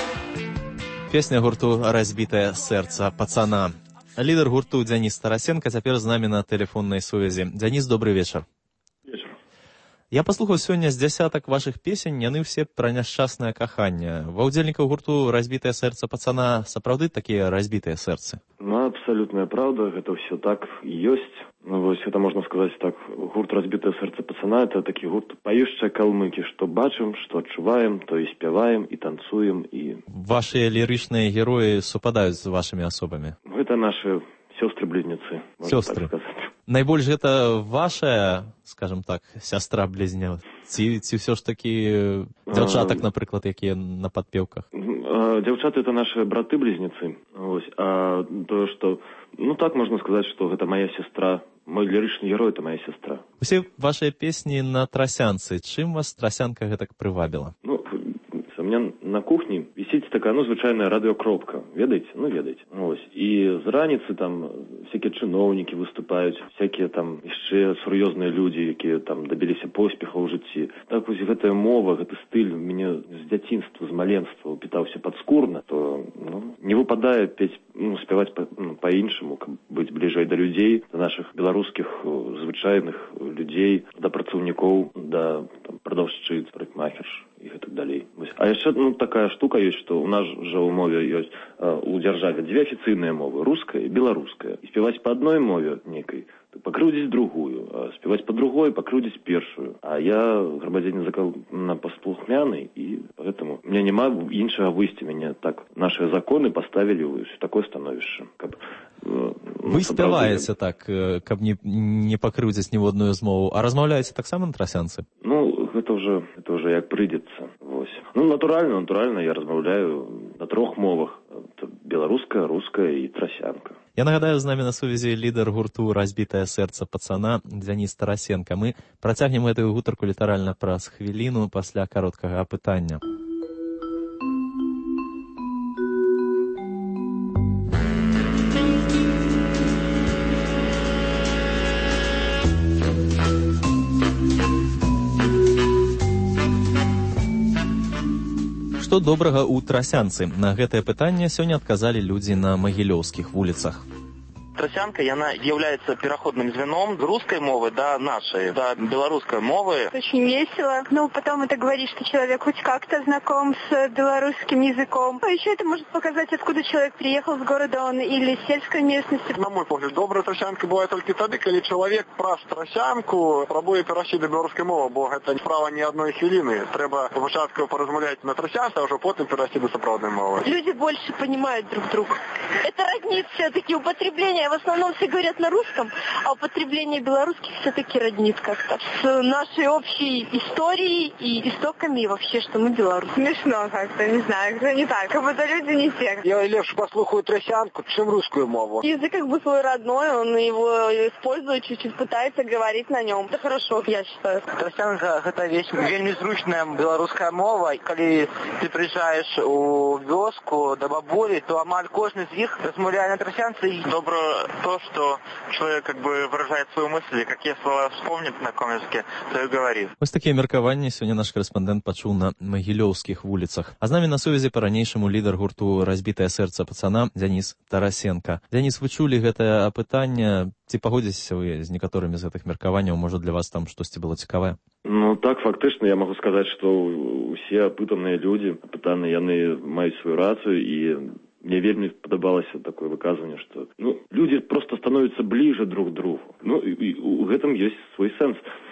Песня гурту «Разбитое сердце пацана». Лидер гурту Дзяніс Тарасенко цяпер з намі на тэлефоннай сувязі. Дзяніс, добрый вечар. Вечар. Я паслухаў сёння з дзясятак вашых песень, яны ўсе пра няшчаснае каханне. Ва ўдзельнікаў гурту «Разбітае сердце пацана» сапраўды такія разбітыя сэрцы? Ну, абсолютная правда, это все так и есть. Ну, вот это можно сказать так, гурт «Разбитое сердце пацана» — это такі гурт пающие калмыкі, что бачым, что адчуваем, то и спяваем, и танцуем, и... Ваши лиричные герои супадают с вашими особами? Это наши сестры-близнецы, можно так сказать. Найбольш гэта ваша, скажем так, сястра-блізня? Ці, ці все ж таки дзяўчатак, напрыклад, якія на падпеўках? Дзяўчаты — это наши браты-близнецы. А то, что... Ну, так можно сказать, что это моя сестра. Мой лиричный герой — это моя сестра. Усе ваши песни на трасянцы. Чым вас трасянка гэтак прывабіла? Ну, у меня на кухне висит такая, ну, звычайная радиокропка. Ведаете? Ну, ведаете. Ось. И з раніцы там всякие чиновники выступают, всякие там еще серьезные люди, якія там добилися поспехаў у жыцці. Так вось гэтая мова, гэты стыль мне з дзяцінства, з маленства упітаўся падскурна, то ну, не выпадае петь, ну, спяваць по, ну, по-іншаму, каб быць бліжэй да людзей, да наших беларускіх звычайных людзей, да працаўнікоў, да там, прадаўшчыц, парикмахерш и так далее. А еще ну, такая штука есть, что у нас же у мове есть э, у державы две официальные мовы, русская и белорусская. И спевать по одной мове некой, пакрыўдзіць другую, а спевать по другой, пакрыўдзіць першую. А я громадянин законно послухмяный, и поэтому у меня нема іншага выйсця. Меня так наши законы поставили в такое становішча. Каб, э, Вы спяваеце так, каб не, не пакрыўдзіць ніводную змову, а размаўляеце таксама на трасянцы? Ну, это уже, это уже як прыйдзецца. Вось. Ну, натуральна, натуральна я размаўляю на трох мовах. Беларуская, руская и трасянка. Я нагадаю, з намі на сувязі лідар гурту «Разбітае сердце пацана» Дзяніс Тарасенко. Мы працягнем гэтую гутарку літаральна праз хвіліну пасля кароткага апытання. Што добрага ў трасянцы? На гэтае пытанне сёння адказалі людзі на магілёўскіх вуліцах. Трасянка, яна является переходным звеном с русской мовы до нашей, до белорусской мовы. Очень весело. Ну, потом это говорит, что человек хоть как-то знаком с белорусским языком. А еще это может показать, откуда человек приехал, с города он или с сельской местности. На мой погляд, добрая трасянка бывает только тогда, когда человек праз трасянку пробує перейти до белорусской мовы, бо это справа ни одной хвилины. Треба спочатку поразмовлять на трасянке, а уже потом перейти до сапраўдной мовы. Люди больше понимают друг друга. Это роднит все-таки употребление. В основном все говорят на русском, а употребление белорусских все-таки роднит как-то с нашей общей историей и истоками, и вообще, что мы белорусы. Смешно как-то, не знаю, это не так, как будто люди не те. Я легче послухаю трасянку, чем русскую мову. Язык как бы свой родной, он его использует, чуть-чуть пытается говорить на нем. Это хорошо, я считаю. Трасянка – это вещь вельми зручная белорусская мова. Когда ты приезжаешь у вёску до бабулі, то амаль кожны з іх размаўляе на трасянцы. И добро то, что человек как бы выражает свою мысль, какие слова вспомнит на каком языке, то и говорит. Вось такія меркаванні сёння наш корэспандэнт пачуў на магілёўскіх вуліцах. А з намі на сувязі па-ранейшаму лідар гурту «Разбітае сэрца пацана» Дзяніс Тарасенка. Дзяніс, вы чулі гэтае апытанне? Ці пагодзіцеся вы з некаторымі з гэтых меркаванняў? Можа, для вас там штосьці было цікавае? Ну, так, фактычна, я магу сказаць, што ўсе апытаныя людзі, апытаныя, яны маюць сваю рацыю, і мне вельмі падабалася такое выказванне, што ну, людзі проста становяцца бліжэй друг к другу. Ну, і, і у гэтым ёсць свой сэнс.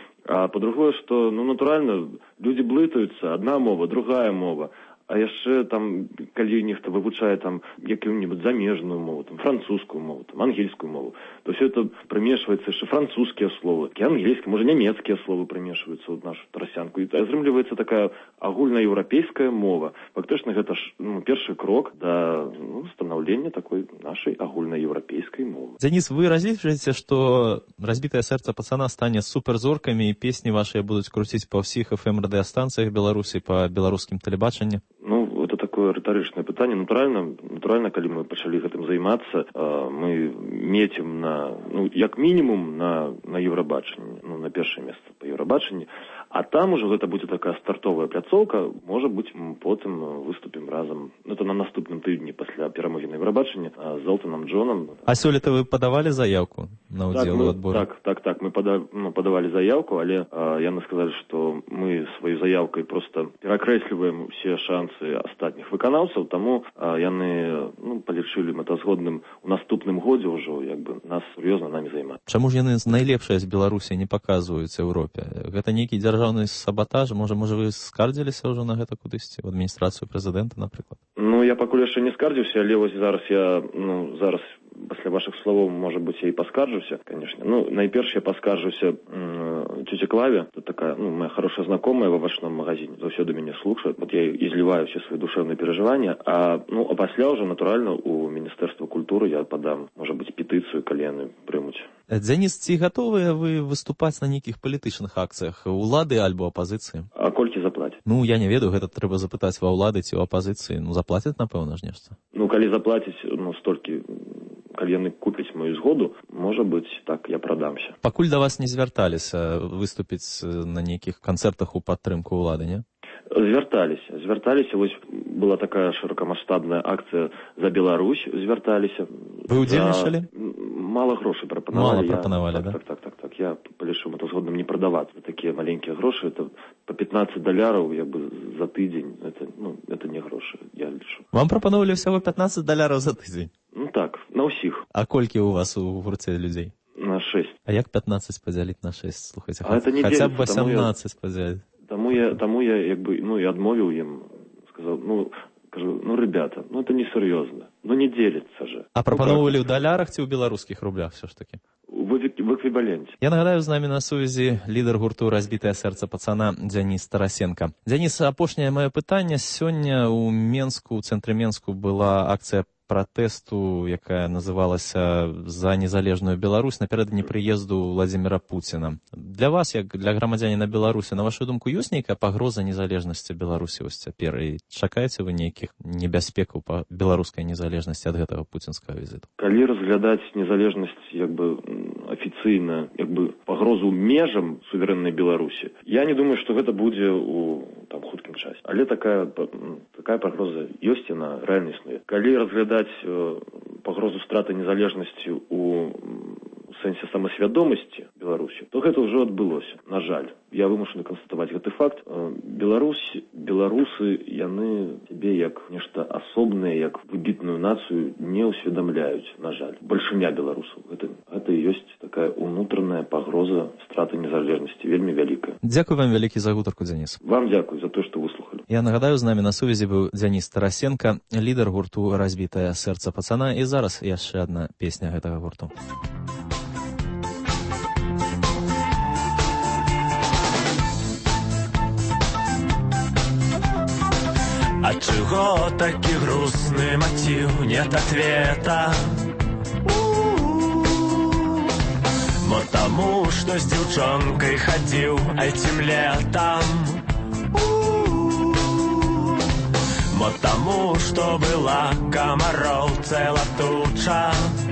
А па-другое, што, ну, натуральна, людзі блытаюцца, адна мова, другая мова. А яшчэ там, калі нехта вывучае там якую-нибудь замежную мову, там французскую мову, там ангельскую мову, то все это примешивается яшчэ французские словы, ангельские, может, немецкие словы примешиваются в нашу трасянку. И атрымліваецца такая агульнаеўрапейская мова. Фактычна гэта ж ну, першы крок да ну, станаўлення такой нашай агульнаеўрапейскай мовы. Дзяніс, вы разлічваеце, што «Разбітае сэрца пацана» стане суперзоркамі і песні вашыя будуць круціць па ўсіх эф эм радыёстанцыях Беларусі, па беларускім тэлебачанні? Ну, это такое рытарычнае пытанне. Натуральна, натуральна, калі мы пачалі гэтым займацца, мы мецім на, ну, як мінімум на, на Еўрабачанні, ну, на першае месца па Еўрабачанні, а там ужо гэта будзе такая стартовая пляцоўка, можа быць, потым выступім разам, ну, это на наступным тыдні пасля перамогі на Еўрабачанні з Элтонам Джонам. А сёлета вы падавалі заявку на ўдзел у адборы? Так, так, так, мы пада, ну, падавалі заявку, але а, яны сказалі, што мы сваёй заявкай проста перакрэсліваем усе шансы астатніх выканаўцаў, таму а, яны ну, палічылі мэтазгодным у наступным годзе ўжо як бы нас сур'ёзна намі займаць. Чаму ж яны найлепшае з Беларусі не паказваюць Еўропе? Гэта нейкі дзяржаўны сабатаж? Можа, можа вы скардзіліся ўжо на гэта кудысьці, ў адміністрацыю прэзідэнта, напрыклад? Ну, я пакуль яшчэ не скардзіўся, але вось зараз я, ну, зараз пасля вашых словаў, можа быць, я і паскарджуся, конечно. Ну, найперш я паскарджуся цёце Клаве, это такая, ну, моя хорошая знакомая в овощном магазине, заўсёды мяне слухае, вот я изливаю все свои душевные переживания, а, ну, а пасля уже, натуральна, у Міністэрства культуры я падам, можа быць, петыцыю, калі яны прымуць. Дзяніс, ці гатовыя вы выступаць на нейкіх палітычных акцыях улады альбо апазіцыі? А колькі заплацяць? Ну, я не ведаю, гэта трэба запытаць ва ўлады ці ў апазіцыі. Ну, заплацяць, напэўна ж нешта. Ну, калі заплацяць, ну, столькі, калі яны купяць мою згоду, можа быць, так, я прадамся. Пакуль да вас не звярталіся выступіць на нейкіх канцэртах у падтрымку ўлады, не? Звярталіся, звярталіся, вось была такая шырокамаштабная акцыя «За Беларусь», звярталіся. Вы ўдзельнічалі? Мала грошай прапанавалі. Мала прапанавалі, да? Так, так, так, так. Я палічыў мэтазгодным не прадаваць. Такія маленькія грошы, это по пятнадцать даляраў, як бы, за тыдзень. Это, ну, это не грошы, я лічу. Вам прапановалі ўсяго пятнадцать даляраў за тыдзень? Ну так, на ўсіх. А колькі у вас у гурце людзей? На шесть. А як пятнадцать падзяліць на шесть? Слухайце, а хаця б восемнадцать падзяліць. Таму я, таму я, як бы, ну, і адмовіў ім, сказаў, ну, кажу, ну, ребята, ну, это несур'ёзна, ну, не делится же. А прапановывали ў далярах ці ў беларускіх рублях все ж таки? В, в эквіваленте. Я нагадаю, з намі на сувязі лідар гурту «Разбітае сэрца пацана» Дзяніс Тарасенка. Дзяніс, апошняе маё пытанне. Сёння ў Менску, у цэнтры Менску была акцыя пратэсту, якая называлася «За незалежную Беларусь» напярэдадні прыезду Владзіміра Пуціна. Для вас, як для грамадзяніна Беларусі, на вашу думку, ёсць нейкая пагроза незалежнасці Беларусі вось цяпер? І чакаеце вы нейкіх небяспекаў па беларускай незалежнасці ад гэтага пуцінскага візіту? Калі разглядаць незалежнасць як бы афіцыйна, як бы пагрозу межам суверэннай Беларусі, я не думаю, што гэта будзе у там хуткім часе. Але такая такая пагроза ёсць, яна рэальна існуе. Калі разглядаць пагрозу страты незалежнасці у сэнсе самасвядомасці Беларусі, то гэта ўжо адбылося. На жаль, я вымушаны канстатаваць гэты факт. Беларусь, беларусы, яны сябе як нешта асобнае, як выбітную нацыю не ўсведамляюць, на жаль. Большыня беларусаў. Гэта, гэта і ёсць такая унутраная пагроза страты незалежнасці, вельмі вялікая. Дзякуй вам вялікі за гутарку, Дзяніс. Вам дзякуй за то, што выслухалі. Я нагадаю, з намі на сувязі быў Дзяніс Тарасенко, лідар гурту «Разбітае сэрца пацана». І зараз яшчэ адна песня гэтага гурту. От чего таки грустный мотив, нет ответа? Мо тому, что с девчонкой ходил этим летом. Мо тому, что была комаров цела туча.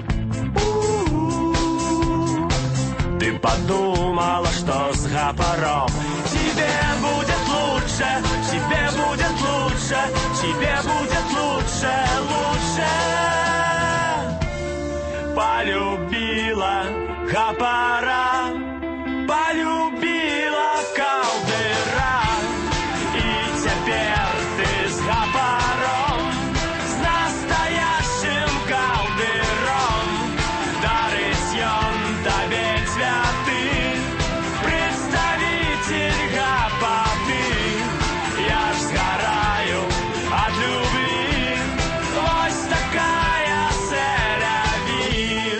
Ты подумала, что с гапаром тебе будет лучше, тебе будет лучше, тебе будет лучше, лучше. Полюбила гапара, полюбила калдыра, и теперь ты с гапаром, с настоящим калдыром, дарысьем тебе цветы, представитель гапоты. Я ж сгораю от любви, вось такая селяви.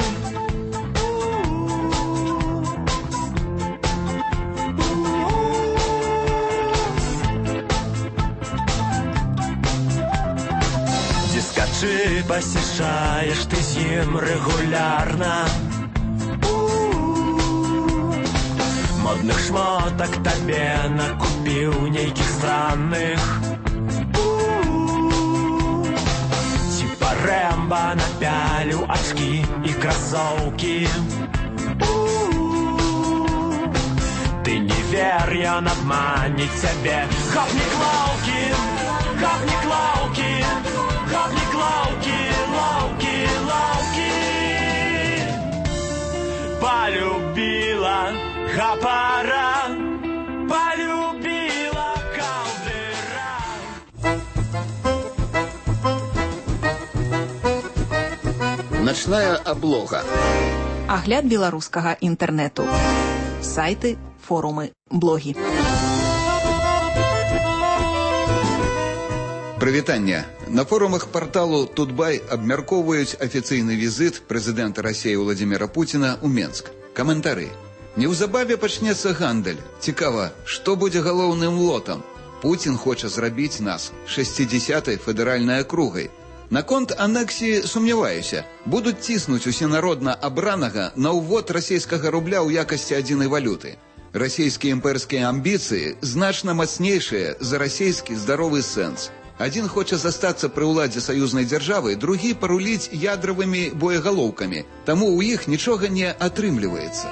Дискачи посещаешь ты с ним регулярно. Модных шмоток тебе накупил нейких странных. Типа Рэмбо напялю очки и кроссовки. Ты не верь, я обманет тебе. Хапник лауки, хапник лауки, хапник лауки, лауки, лауки. Полюбила гапара, полюбила калдыра. Начная облога. Агляд беларускага інтэрнэту. Сайты, форумы, блогі. Прывітанне. На форумах порталу Тутбай абмяркоўваюць афіцыйны візіт прэзідэнта Расіі Владзіміра Пуціна ў Менск. Каментары. Неўзабаве пачнецца гандаль. Цікава, што будзе галоўным лотам? Пуцін хоча зрабіць нас шэсцідзясятай федэральнай акругай. Наконт анексіі сумняваюся. Будуць ціснуць усенародна абранага на ўвод расійскага рубля ў якасці адзінай валюты. Расійскія імперскія амбіцыі значна мацнейшыя за расійскі здаровы сэнс. Адзін хоча застацца пры ўладзе саюзнай дзяржавы, другі паруліць ядравымі боегалоўкамі. Таму ў іх нічога не атрымліваецца.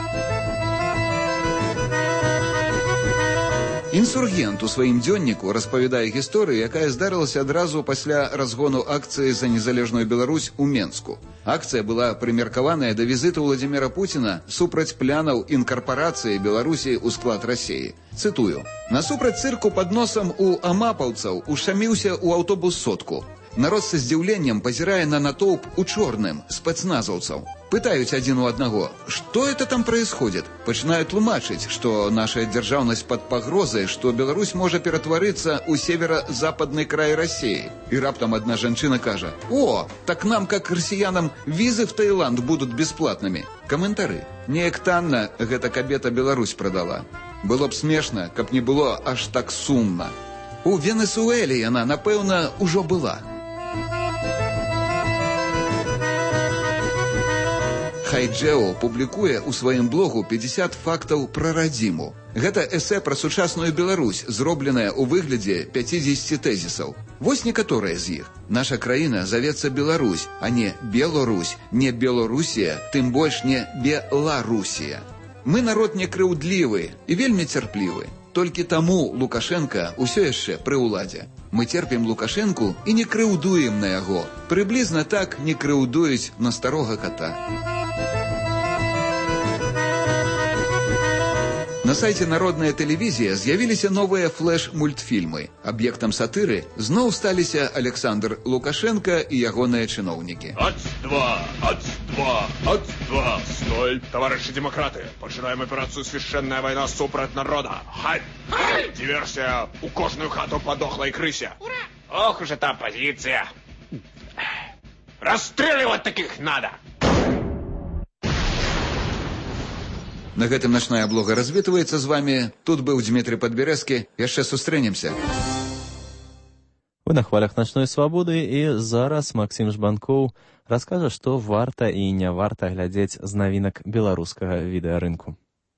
Інсургент у сваім дзённіку распавядае гісторыю, якая здарылася адразу пасля разгону акцыі за незалежную Беларусь у Менску. Акцыя была прымеркаваная да візіту Владзіміра Пуціна супраць плянаў інкарпарацыі Беларусі ў склад Расіі. Цытую. Насупраць цырку пад носам у амапаўцаў ушаміўся ў аўтобус сотку. Народ са здзіўленнем пазірае на натоўп у чорным, спецназаўцаў. Пытаюць адзін у аднаго, што это там происходит? Пачынаюць тлумачыць, што наша дзяржаўнасць пад пагрозай, што Беларусь можа ператварыцца ў северо-западны край Расіі. І раптам адна жанчына кажа, о, так нам, как расіянам, візы в Таиланд будуць бесплатнымі. Каментары. Неяк танна гэта кабета Беларусь прадала. Было б смешна, каб не было аж так сумна. У Венесуэле яна, напэўна, ужо была. Хайджэо публікуе ў сваім блогу пятьдесят фактаў пра радзіму. Гэта эсэ пра сучасную Беларусь, зробленае ў выглядзе пятидесяти тэзісаў. Вось некаторыя з іх. Наша краіна завецца Беларусь, а не Беларусь, не Беларусія, тым больш не Беларусія. Мы народ не крыўдлівы і вельмі цярплівы. толькі таму Лукашенка ўсё яшчэ пры ўладзе. Мы терпім Лукашенку і не крыўдуем на яго. Прыблізна так не крыўдуюць на старога кота. На сайце Народная тэлевізія з'явіліся новыя флэш-мультфільмы. Аб'ектам сатыры зноў сталіся Александр Лукашенко і ягоныя чыноўнікі. Ать-два, ать-два, ать-два. Стой, товарищи демократы. Починаем операцию «Священная война супрать народа». Хай! Диверсия. У кожную хату подохлой крысе. Ура! Ох уж эта оппозиция. Расстреливать таких надо. На гэтым начная блога развітваецца з вами. Тут быў Дмітрий Падбярэзкі. Яшчэ сустрэнемся. Вы на хвалях начной свабоды, і зараз Максім Жбанкоў раскажа, што варта і не варта глядзець з навінак беларускага відэарынку.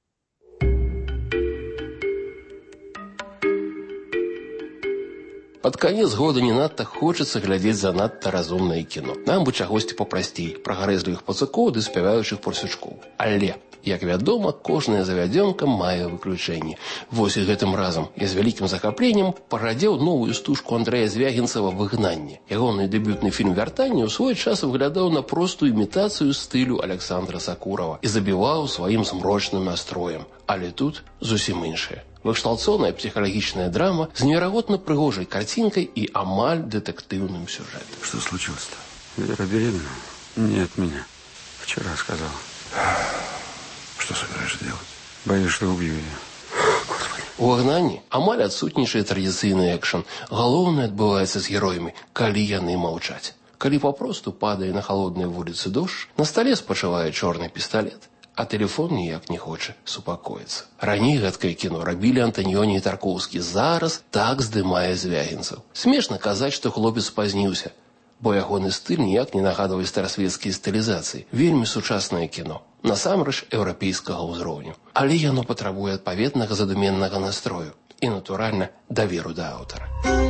Под конец года не надта хочется глядзець занадта разумнае кіно. Нам бы чагосьці папрасцей, пра гарэзлівых пацукоў ды спяваючых парсючкоў. Але, як вядома, кожная завядзёнка мае выключэнне. Вось і гэтым разам я з вялікім захапленнем паглядзеў новую стужку Андрэя Звягінцева «Выгнанне». Ягоны дэбютны фільм «Вяртанне» ў свой час выглядаў на простую імітацыю стылю Александра Сакурова і забіваў сваім змрочным настроем. Але тут зусім іншае. Вышталцоўная психологичная драма с невероятно прыгожей картинкой и амаль детективным сюжетом. Что случилось-то? Вера беременна? Не от меня. Вчера сказала. Что собираешься делать? Боюсь, что убью ее. Господи. У «Выгнанні» амаль адсутнічае традыцыйны экшен. Галоўнае адбываецца з героямі, калі яны маўчаць. Калі папросту падае на холодныя вуліцы дождж, на стале спачывае чорны пісталет, а телефон ніяк не хоча супакоіцца. Раней гэткае кіно рабілі Антаніёні і Таркоўскі. Зараз так здымае Звягінцев. Смешна казаць, што хлопец спазніўся, бо ягоны стыль ніяк не нагадвае старасвецкія стылізацыі. Вельмі сучаснае кіно. Насамрэч еўрапейскага ўзроўню. Але яно патрабуе адпаведнага задуменнага настрою і, натуральна, даверу да аўтара.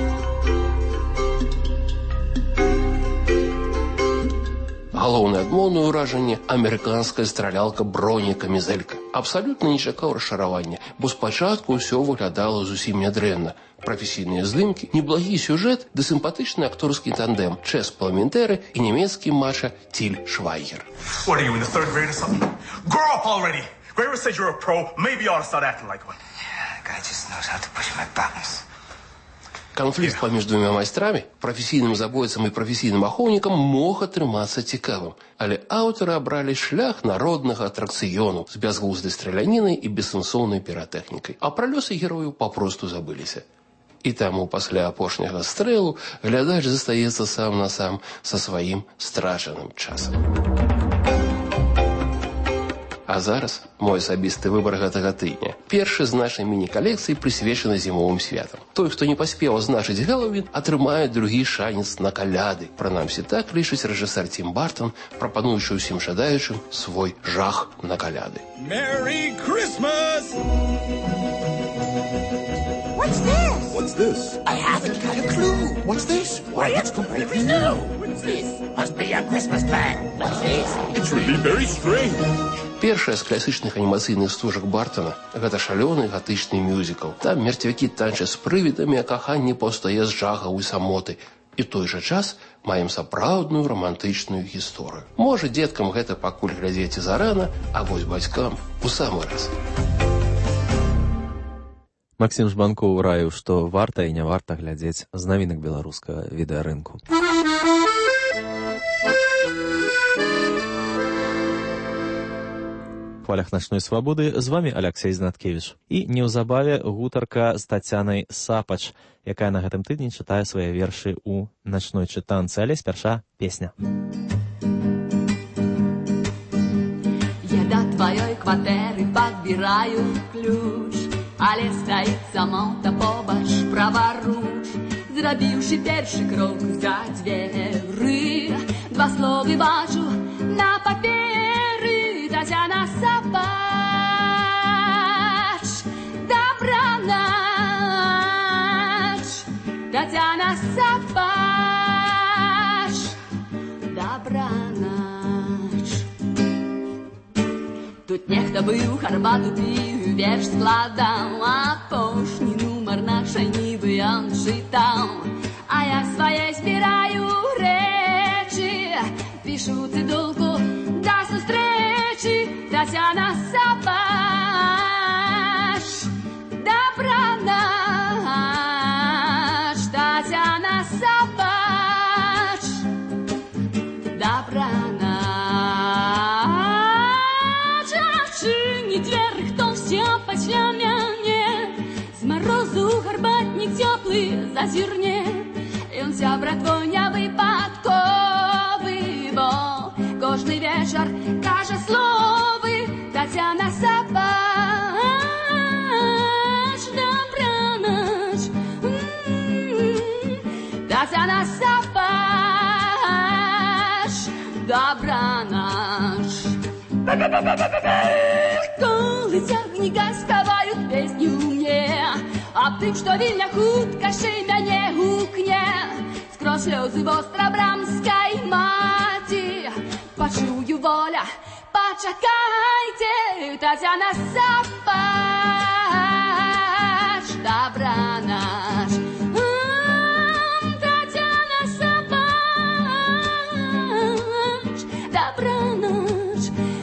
Галоўнае адмоўнае ўражанне – амерыканская стралялка броні-камізэлька. Абсалютна не чакаў расчаравання, бо спачатку ўсё выглядала зусім нядрэнна. Прафесійныя здымкі, неблагі сюжэт ды сімпатычны акторскі тандем Чэс Паламентэры і нямецкі мача Тіль Швайгер. What are you, in the third grade or something? Grow up already! Graver says you're a pro, maybe you ought to start acting like one. Yeah, the guy just knows how to push my buttons. Конфликт паміж двумя майстрамі, прафесійным забойцам і прафесійным ахоўнікам, мог атрымацца цікавым. Але аўтары абралі шлях народнага атракцыёну з бязглуздай стралянінай і бессэнсоўнай піратэхнікай. А пра лёсы герояў папросту забыліся. І таму пасля апошняга стрэлу глядач застаецца сам на сам са сваім страчаным часам. А зараз мой асабісты выбар гэтага тыдня. Першы з нашай міні-калекцыі прысвечаны зімовым святам. Той, хто не паспеў азначыць Хэллоуін, атрымае другі шанец на каляды. Прынамсі так лічыць рэжысэр Тім Бартон, прапануючы ўсім жадаючым свой жах на каляды. Merry Christmas! What's this? What's this? I haven't got a clue. What's this? Why, it's completely new. What's this? Must be a Christmas band. What's this? It's really very strange. Першая з класічных анімацыйных стужак Бартона – гэта шалёны гатычны мюзікл. Там мерцвякі танчаць з прывідамі, а каханне паўстае з жахаў і самоты. І ў той жа час маем сапраўдную рамантычную гісторыю. Можа, дзеткам гэта пакуль глядзець і зарана, а вось бацькам у самы раз. Максім Жбанкоў раіў, што варта і не варта глядзець з навінак беларускага відэарынку. В хвалях начной свабоды з вами Алексей Знаткевич. І неўзабаве гутарка з Тацянай Сапач, якая на гэтым тыдні чытае свае вершы ў начной чытанцы, але спярша песня. Я до твоей кватэры подбираю ключ, але стаіць самота побач праваруч. Зрабіўшы першы крок за дзверы, два словы бачу на паперы. Тацяна Сапач, добранач. Тацяна Сапач, добранач. Тут нехта быў, харбату піў, верш складаў, апошні нумар нашай нібы ён чытаў. А я свае збіраю рэчы, пішу цыдулку да сустрэчы. Тацяна Сапач, добранач. Тацяна Сапач, добранач. Адчыні дзверы, хто ўсё пасля мяне, з марозу гарбатнік цёплы зазірне. Ён сябра твой не выпадковы, бо кожны вечар кажа словы. Тацяна Сапач, добранач. Тацяна Сапач, добранач. Колы цягні гаскаваюць песню мне аб тым, што вільня хутка шэй мяне гукне. Скрозь слёзы востра брамскай маці пачую воля, пачакайце. Тацяна Сапач, добранач. Тацяна Сапач, добранач,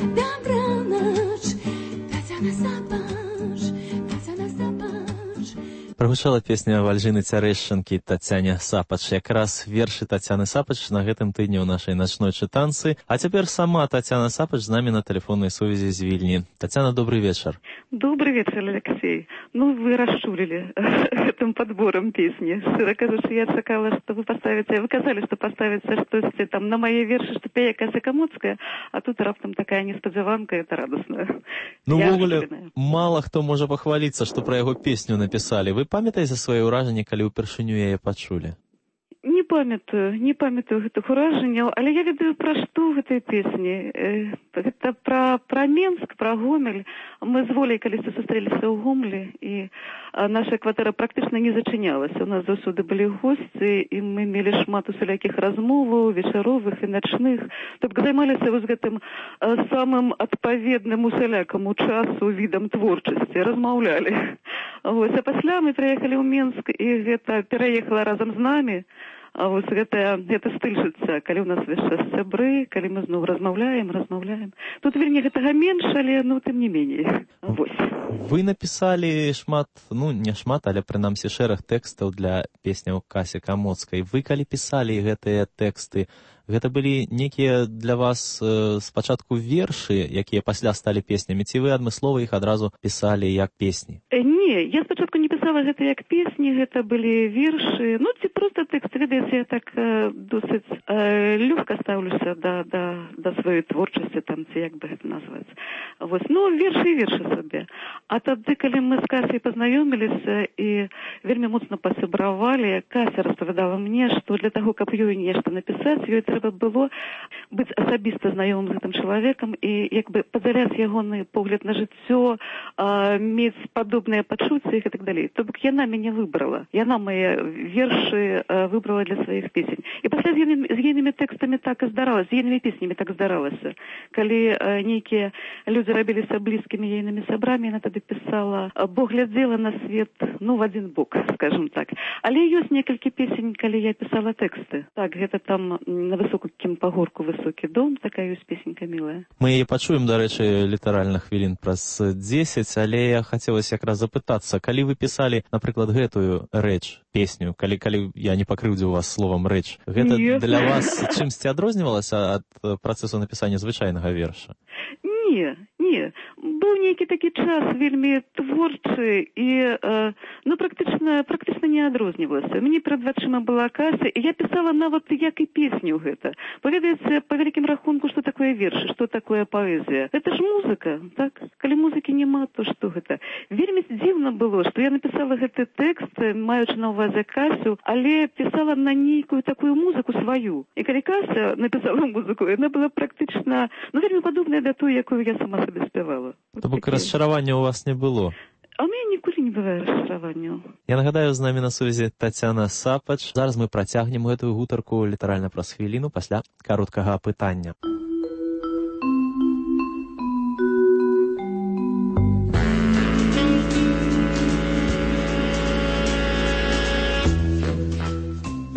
добранач. Тацяна Сапач, Тацяна Сапач. Прагучала песня Вальжыны Цярэшчанкі Тацяне Сапач. Якраз вершы Тацяны Сапач на гэтым тыдні ў нашай начной чытанцы. А цяпер сама Тацяна Сапач з намі на тэлефоннай сувязі з Вільні. Тацяна, добрый вечар. Добрый вечер, Алексей. Ну, вы расчулили этим подбором песни. Широко кажучи, я чекала, что вы поставите, вы казали, что поставите что-то там на мои верши, что пея Кася Камоцкая, а тут раптом такая несподзяванка, это радостно. Ну, в ogóle, мало хто можа пахваліцца, што пра яго песню напісалі. Вы памятаеце свае ўражанні, калі ўпершыню яе пачулі? Не памятаю, не памятаю гэтых уражанняў, але я ведаю, пра што ў гэтай песні. Гэта пра, пра Менск, пра Гомель. Мы з Воляй калісьці сустрэліся ў Гомлі, і наша кватэра практычна не зачынялася. У нас заўсёды былі госці, і мы мелі шмат усялякіх размоваў, вечаровых і начных. Тобто займаліся вось гэтым самым адпаведным усялякаму часу відам творчасці, размаўлялі. Вось, а пасля мы прыехалі ў Менск, і гэта пераехала разам з намі. А вось гэта, гэта стыль жыцця, калі ў нас весь час сябры, калі мы зноў размаўляем, размаўляем. Тут вельмі гэтага менш, але, ну, тым не меней. Вось. Вы напісалі шмат, ну, не шмат, але прынамсі шэраг тэкстаў для песняў Касі Камоцкай. Вы калі пісалі гэтыя тэксты, гэта былі некія для вас э, спачатку вершы, якія пасля сталі песнямі, ці вы адмыслова іх адразу пісалі як песні? Э, не, я спачатку не пісала гэта як песні, гэта былі вершы, ну, ці проста тэксты, ведаеце, я так э, досыць э, лёгка стаўлюся да, да, да сваёй творчасці, там, ці як бы гэта назваць. Вось, ну, вершы і вершы сабе. А тады, калі мы з Касяй пазнаёміліся і вельмі моцна пасябравалі, Кася распавядала мне, што для таго, каб ёй нешта напісаць, ёй трэба было быць асабіста знаёмым з гэтым чалавекам і як бы падзяляць ягоны погляд на жыццё, а, мець падобныя пачуцці і так далей. То бок яна мяне выбрала. Яна мае вершы а, выбрала для сваіх песень. І пасля з ейнымі, з ейнымі тэкстамі так і здаралася, з ейнымі песнямі так здаралася. Калі а, нейкія людзі рабіліся блізкімі ейнымі сябрамі, яна тады пісала, бо глядзела на свет, ну, в адзін бок, скажем так. Але ёсць некалькі песень, калі я пісала тэксты. Так, гэта там на высокім пагорку высокі дом, такая ёсць песенька мілая. Мы яе пачуем, дарэчы, літаральна хвілін праз дзесяць, але я хацелася якраз запытацца, калі вы пісалі, напрыклад, гэтую рэч, песню, калі, калі я не пакрыўдзіў вас словам рэч, гэта не. Для вас чымсьці адрознівалася ад працэсу напісання звычайнага верша? Не, не. Быў нейкі такі час вельмі творчы і, э, ну, практычна, практычна не адрознівалася. Мне перад вачыма была Кася, і я пісала нават як і песню гэта. Паведаеце, па вялікім рахунку, што такое вершы, што такое паэзія. Гэта ж музыка, так? Калі музыкі няма, то што гэта? Вельмі дзіўна было, што я напісала гэты тэкст, маючы на ўвазе Касю, але пісала на нейкую такую музыку сваю. І калі Кася напісала музыку, яна была практычна, ну, вельмі падобная да той, якую я сама сабе спявала. То бок расчаравання ў вас не было? А ў мяне ніколі не бывае расчараванняў. Я нагадаю, з намі на сувязі Тацяна Сапач. Зараз мы працягнем гэтую гутарку літаральна праз хвіліну пасля кароткага апытання.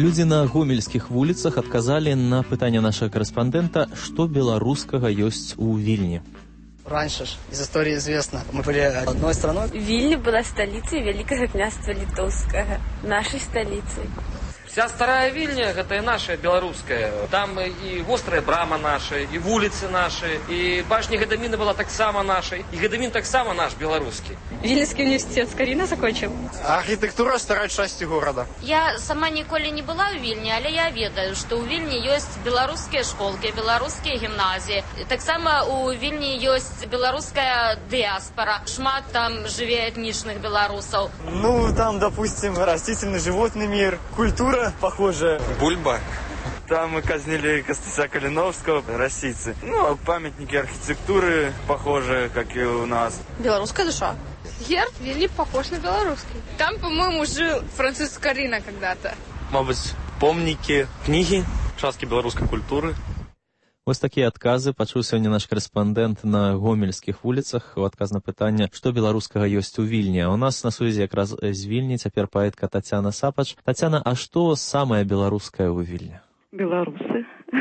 Людзі на гомельскіх вуліцах адказалі на пытанне нашага корэспандэнта, што беларускага ёсць у Вільні. Раньше ж из истории известно, мы были одной страной. Вильня была столицей Великого княжества Литовского, нашей столицей. Вся старая Вильня, это и наша белорусская. Там и вострая брама наша, и вулицы наши, и башня Гадамина была так само нашей, и Гадамин так само наш белорусский. Вильнюсский университет Скорина закончил. Архитектура старой части города. Я сама ніколі не была ў Вільні, але я ведаю, што ў Вільні ёсць беларускія школкі, беларускія гімназіі. Таксама ў Вільні ёсць беларуская дыаспора. Шмат там жыве этнічных беларусаў. Ну, там, допустим, растительный животный мир, культура похожая. Бульба. Там мы казнили Костася Калиновского, российцы. Ну, памятники архитектуры похожие, как и у нас. Белорусская душа. Герб Вильни похож на белорусский. Там, по-моему, жил француз Скорина когда-то. Может быть, помники, книги, частки белорусской культуры. Вось такія адказы пачуў сёння наш корэспандэнт на гомельскіх вуліцах у адказ на пытанне, што беларускага ёсць у Вільні. А у нас на сувязі якраз з Вільні цяпер паэтка Тацяна Сапач. Тацяна, а што самае беларускае ў Вільні? Беларусы.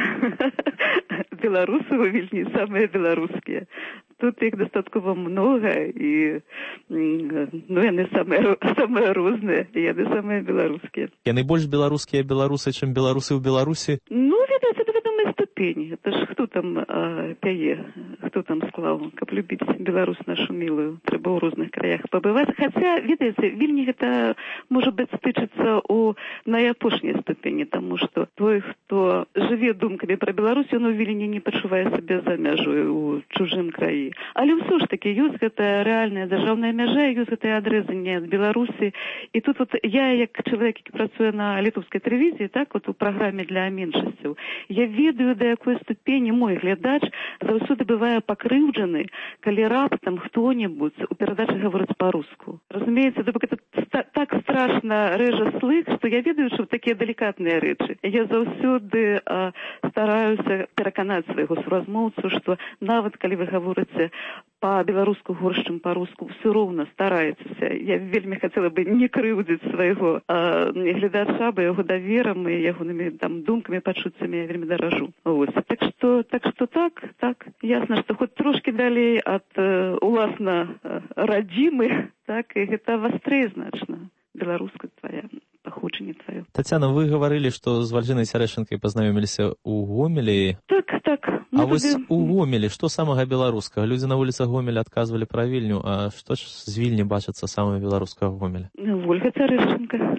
Беларусы ў Вільні самыя беларускія. Тут іх дастаткова многа, і ну, яны самыя, самыя розныя, і яны самыя беларускія. Яны больш беларускія беларусы, чым беларусы ў Беларусі? Ну, ведаеце, да вядомай ступені. Это ж хто там а, пяе, хто там склаў, каб любіць Беларусь нашу мілую. Трэба ў розных краях пабываць. Хаця, ведаеце, Вільні гэта, можа быць, стычыцца ў найапошняй ступені, таму што той, хто жыве думкамі пра Беларусь, ён у Вільні не пачувае сабе за мяжой у чужым краі. Але ўсё ж такі ёсць гэтая рэальная дзяржаўная мяжа, ёсць гэтае адрэзанне ад Беларусі. І тут вот я, як чалавек, які працуе на літоўскай тэлевізіі, так, вот у праграме для меншасцяў, я ведаю, да якой ступені мой глядач заўсёды бывае пакрыўджаны, калі раптам хто-небудзь у перадачы гаворыць па-руску. Разумееце, гэта так страшна рэжа слых, што я ведаю, што такія далікатныя рэчы. Я заўсёды а, стараюся пераканаць свайго суразмоўцу, што нават калі вы гаворыце па-беларуску горш, чым па-руску, ўсё роўна стараецеся. Я вельмі хацела бы не крыўдзіць свайго а, гледача, бо яго даверам і ягонымі там думкамі, пачуццямі я вельмі даражу. Ось. Так што так, што так, так, ясна, што хоць трошкі далей ад э, уласна э, радзімы, так, і гэта вастрэй значна. Беларуска твая, паходжанне тваё. Тацяна, вы гаварылі, што з Вальжынай Цярэшынкай пазнаёміліся ў Гомелі. Так, так. А вось у Гомелі што самага беларускага? Людзі на вуліцах Гомеля адказвалі пра Вільню, а што ж з Вільні бачыцца самае беларускага Гомеля? Вольга Цярэшынка.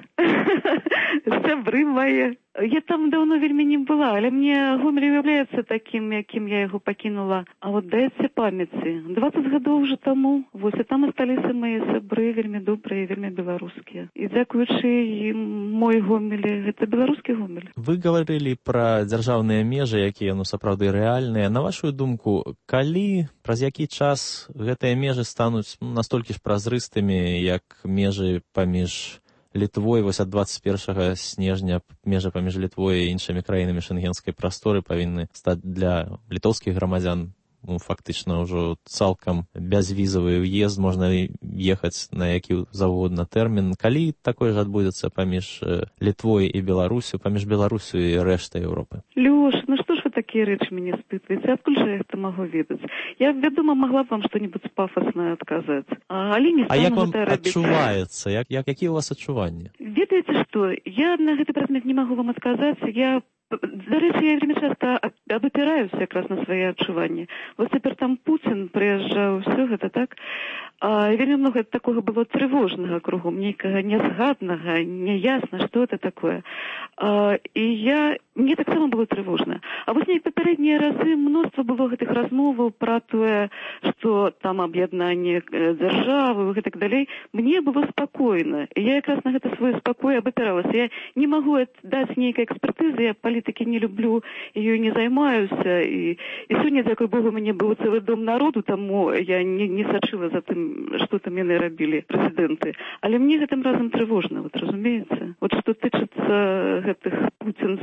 Сябры мае. Я там даўно вельмі не была, але мне Гомель уяўляецца такім, якім я яго пакінула. А вот даецца памяці. дваццаць гадоў уже таму. Вось, і там асталіся мае сябры вельмі добрыя і вельмі беларускія. І дзякуючы ім мой Гомель, гэта беларускі Гомель. Вы гаварылі пра дзяржаўныя межы, якія, ну, сапраўды рэальныя. На вашу думку, калі, праз які час гэтыя межы стануць настолькі ж празрыстымі, як межы паміж Літвой, вось ад дваццаць першага снежня межы паміж Літвой і іншымі краінамі шэнгенскай прасторы павінны стаць для літоўскіх грамадзян, ну, фактычна ўжо цалкам бязвізавы ўезд, можна ехаць на які заўгодна тэрмін. Калі такое ж адбудзецца паміж Літвой і Беларусю, паміж Беларусю і рэштай Еўропы? Лёш, ну што ж вы такія рэчы мяне спытваеце? Адкуль жа я гэта магу ведаць? Я, вядома, магла б вам што-небудзь пафаснае адказаць. А, але не стану. А як вам адчуваецца? Як, як, якія у вас адчуванні? Ведаеце што? Я на гэты прадмет не магу вам адказаць. Я Дарэчы, я вельмі часта абапіраюся якраз на свае адчуванні. Вось цяпер там Пуцін прыязджаў, ўсё гэта так. А, вельмі многа такога было трывожнага кругом, нейкага нязгаднага, няясна, што это такое. А, і я... Мне таксама было трывожна. А вось неяк папярэднія разы мноства было гэтых размоваў пра тое, што там аб'яднанне дзяржавы і гэтак далей. Мне было спакойна. І я якраз на гэта свой спакой абапіралася. Я не магу даць нейкай экспертызы, я палітыкі не люблю, ёй не займаюся. І, і сёння, дзякуй Богу, у мяне быў цэлы дом народу, таму я не, не сачыла за тым, што там яны рабілі, прэзідэнты. Але мне гэтым разам трывожна, вот, разумееце? Вот што тычыцца гэтых пуцінскіх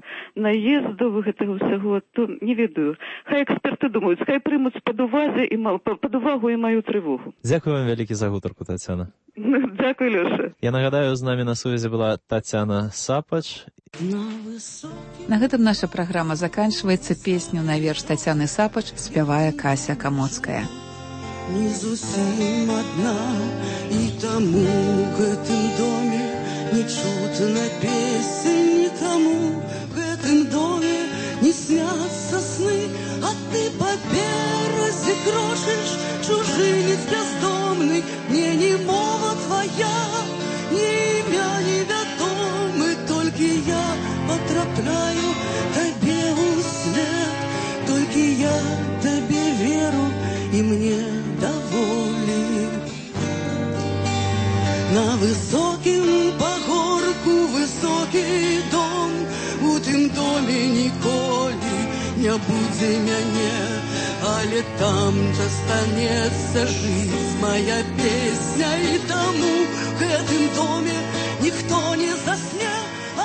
наездов, гэтага ўсяго, то не ведаю. Хай эксперты думаюць, хай прымуць пад увазе і пад увагу і маю трывогу. Дзякую вам вялікі за гутарку, Тацяна. Дзякуй, Лёша. Я нагадаю, з намі на сувязі была Тацяна Сапач. На гэтым наша праграма заканчваецца. Песню на верш Тацяны Сапач спявае Кася Камоцкая. Не зусім адна, і таму ў гэтым доме не чутна песень нікаму. В гэтым доме не сняцца сны, а ты па беразе крошыш, чужынец бяздомны. Мне ні мова твая, ні імя невядомы, толькі я потрапляю табе услед, толькі я табе веру, і мне даволі. На высокім пагорку высокі дом, у тым доме ніколі не будзе мяне, але там застанецца жыць моя песня, і таму в гэтым доме ніхто не засне.